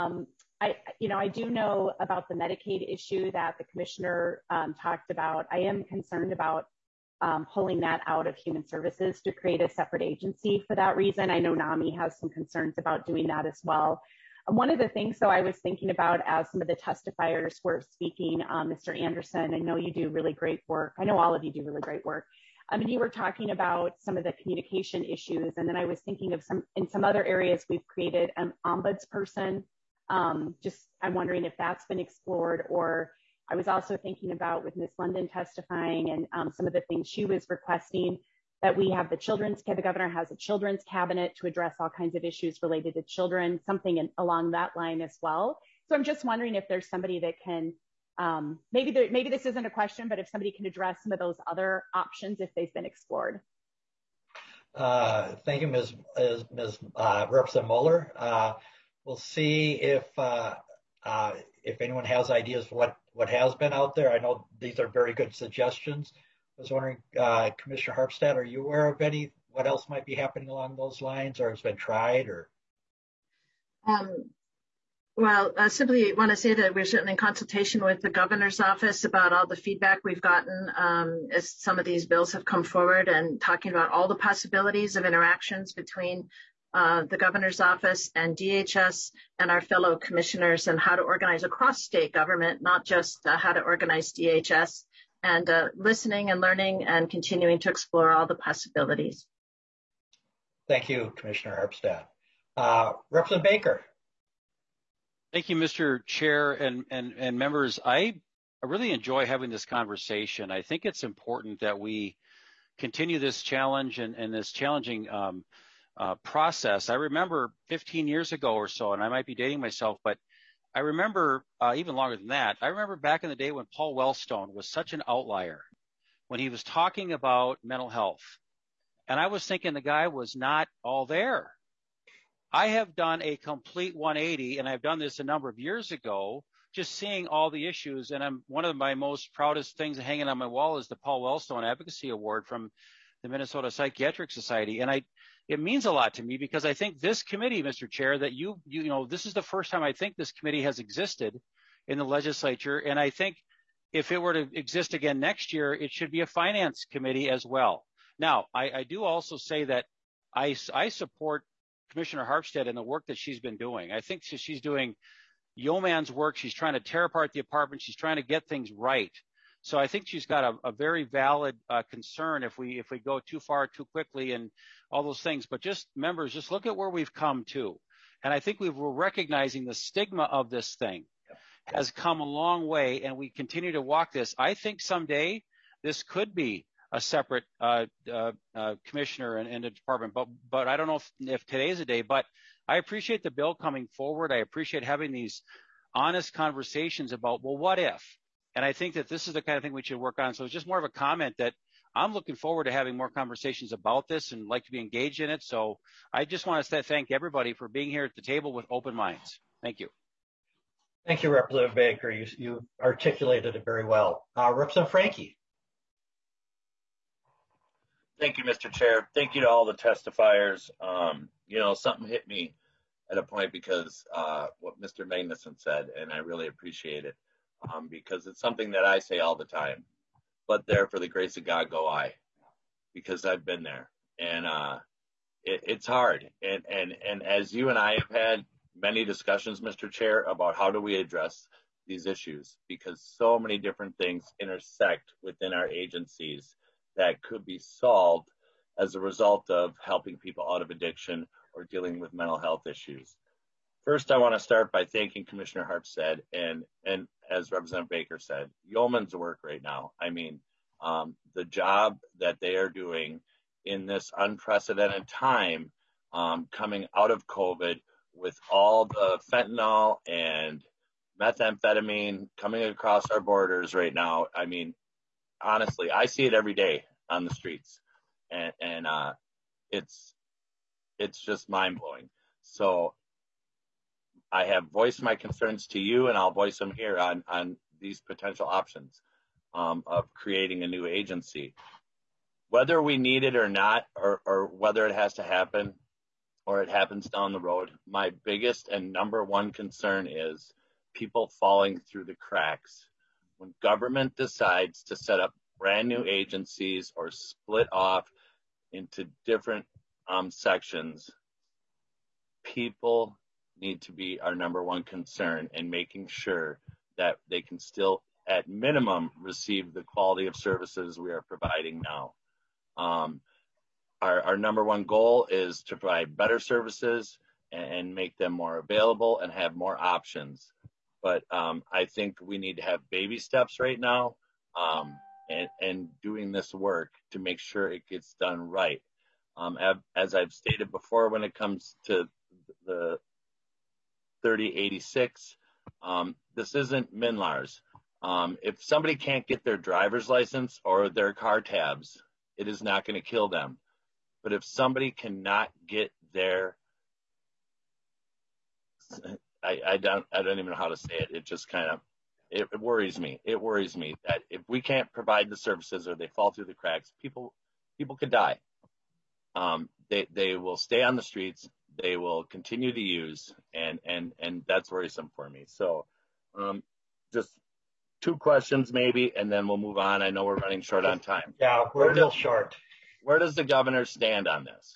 I do know about the Medicaid issue that the commissioner talked about. I am concerned about pulling that out of Human Services to create a separate agency for that reason. I know NAMI has some concerns about doing that as well. One of the things, though, I was thinking about as some of the testifiers were speaking, Mr. Anderson, I know you do really great work. I know all of you do really great work. I mean, you were talking about some of the communication issues, and then I was thinking of in some other areas, we've created an ombudsperson. I'm wondering if that's been explored, or I was also thinking about with Ms. London testifying and some of the things she was requesting, that we have the governor has a children's cabinet to address all kinds of issues related to children, something along that line as well. So I'm just wondering if there's somebody that can, maybe this isn't a question, but if somebody can address some of those other options if they've been explored.
Thank you, Ms. Representative Muller. We'll see if anyone has ideas for what has been out there. I know these are very good suggestions. I was wondering, Commissioner Harpstad, are you aware of what else might be happening along those lines, or has been tried, or?
Well, I simply want to say that we're certainly in consultation with the governor's office about all the feedback we've gotten as some of these bills have come forward, and talking about all the possibilities of interactions between the governor's office and DHS and our fellow commissioners, and how to organize across state government, not just how to organize DHS, and listening and learning and continuing to explore all the possibilities.
Thank you, Commissioner Harpstad. Representative Baker.
Thank you, Mr. Chair and members. I really enjoy having this conversation. I think it's important that we continue this challenge and this challenging process. I remember 15 years ago or so, and I might be dating myself, but I remember even longer than that. I remember back in the day when Paul Wellstone was such an outlier when he was talking about mental health. And I was thinking the guy was not all there. I have done a complete 180, and I've done this a number of years ago, just seeing all the issues. And one of my most proudest things hanging on my wall is the Paul Wellstone Advocacy Award from the Minnesota Psychiatric Society. And it means a lot to me because I think this committee, Mr. Chair, that you know, this is the first time I think this committee has existed in the legislature. And I think if it were to exist again next year, it should be a finance committee as well. Now, I do also say that I support Commissioner Harpstead and the work that she's been doing. I think she's doing yeoman's work. She's trying to tear apart the apartment. She's trying to get things right. So I think she's got a very valid concern if we go too far too quickly and all those things. But just members, just look at where we've come to. And I think we're recognizing the stigma of this thing has come a long way, and we continue to walk this. I think someday this could be a separate commissioner in the department, but I don't know if today's the day. But I appreciate the bill coming forward. I appreciate having these honest conversations about, well, what if? And I think that this is the kind of thing we should work on. So it's just more of a comment that I'm looking forward to having more conversations about this and like to be engaged in it. So I just want to thank everybody for being here at the table with open minds. Thank you.
Thank you, Representative Baker. You articulated it very well. Representative Franke.
Thank you, Mr. Chair. Thank you to all the testifiers. You know, something hit me at a point because what Mr. Magnuson said, and I really appreciate it because it's something that I say all the time. But there, for the grace of God, go I, because I've been there, and it's hard. And as you and I have had many discussions, Mr. Chair, about how do we address these issues, because so many different things intersect within our agencies that could be solved as a result of helping people out of addiction or dealing with mental health issues. First, I want to start by thanking Commissioner Harpstead and as Representative Baker said, yeoman's work right now. I mean, the job that they are doing in this unprecedented time coming out of COVID with all the fentanyl and methamphetamine coming across our borders right now. I mean, honestly, I see it every day on the streets, and it's just mind-blowing. So I have voiced my concerns to you, and I'll voice them here on these potential options of creating a new agency. Whether we need it or not, or whether it has to happen or it happens down the road, my biggest and number one concern is people falling through the cracks. When government decides to set up brand new agencies or split off into different sections, people need to be our number one concern in making sure that they can still, at minimum, receive the quality of services we are providing now. Our number one goal is to provide better services and make them more available and have more options. But I think we need to have baby steps right now and doing this work to make sure it gets done right. As I've stated before, when it comes to the 3086, this isn't MNLARS. If somebody can't get their driver's license or their car tabs, it is not going to kill them. But if somebody cannot get their, I don't even know how to say it. It just kind of, it worries me. It worries me that if we can't provide the services or they fall through the cracks, people could die. They will stay on the streets. They will continue to use, and that's worrisome for me. So, just two questions maybe, and then we'll move on. I know we're running short on time.
Yeah, we're real short.
Where does the governor stand on this?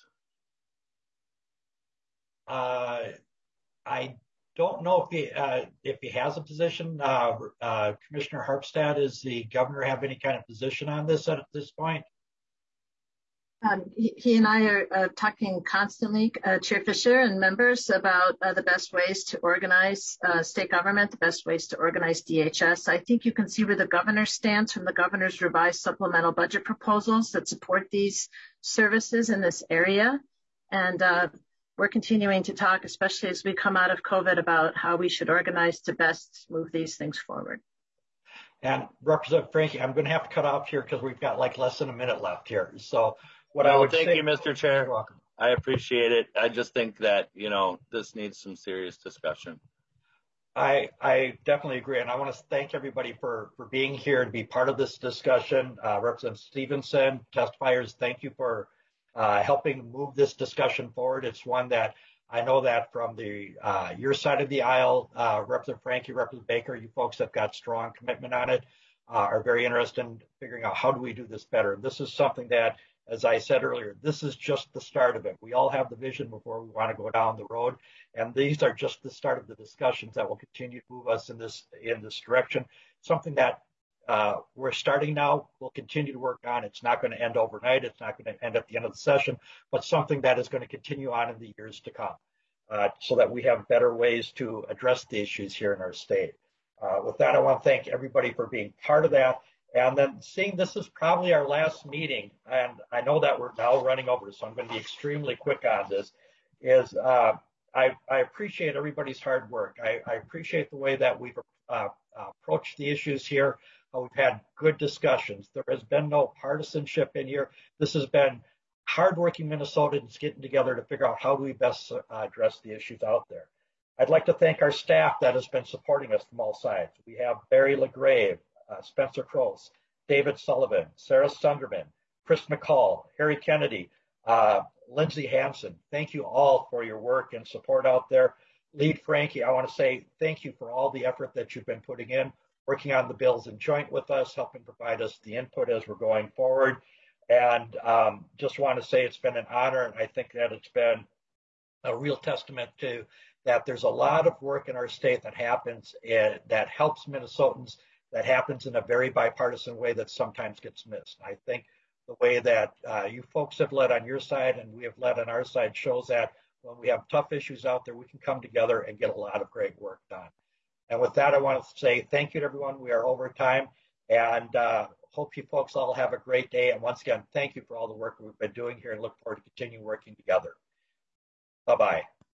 I don't know if he has a position. Commissioner Harpstead, does the governor have any kind of position on this at this point?
He and I are talking constantly, Chair Fisher and members, about the best ways to organize state government, the best ways to organize DHS. I think you can see where the governor stands from the governor's revised supplemental budget proposals that support these services in this area. And we're continuing to talk, especially as we come out of COVID, about how we should organize to best move these things forward.
And Representative Frankie, I'm going to have to cut off here because we've got like less than a minute left here. So
thank you, Mr. Chair.
You're welcome.
I appreciate it. I just think that, this needs some serious discussion.
I definitely agree. And I want to thank everybody for being here and be part of this discussion. Representative Stevenson, testifiers, thank you for helping move this discussion forward. It's one that I know that from your side of the aisle, Representative Frankie, Representative Baker, you folks have got strong commitment on it, are very interested in figuring out how do we do this better. This is something that, as I said earlier, this is just the start of it. We all have the vision before we want to go down the road, and these are just the start of the discussions that will continue to move us in this direction. Something that we're starting now, we'll continue to work on. It's not going to end overnight. It's not going to end at the end of the session, but something that is going to continue on in the years to come, so that we have better ways to address the issues here in our state. With that, I want to thank everybody for being part of that. And then seeing this is probably our last meeting, and I know that we're now running over, so I'm going to be extremely quick on this, I appreciate everybody's hard work. I appreciate the way that we've approached the issues here. We've had good discussions. There has been no partisanship in here. This has been hardworking Minnesotans getting together to figure out how we best address the issues out there. I'd like to thank our staff that has been supporting us from all sides. We have Barry LaGrave, Spencer Cross, David Sullivan, Sarah Sunderman, Chris McCall, Harry Kennedy, Lindsay Hansen. Thank you all for your work and support out there. Lead Frankie, I want to say thank you for all the effort that you've been putting in, working on the bills in joint with us, helping provide us the input as we're going forward. And just want to say it's been an honor, and I think that it's been a real testament to that there's a lot of work in our state that happens that helps Minnesotans, that happens in a very bipartisan way that sometimes gets missed. I think the way that you folks have led on your side and we have led on our side shows that when we have tough issues out there, we can come together and get a lot of great work done. And with that, I want to say thank you to everyone. We are over time, and hope you folks all have a great day. And once again, thank you for all the work we've been doing here, and look forward to continuing working together. Bye-bye.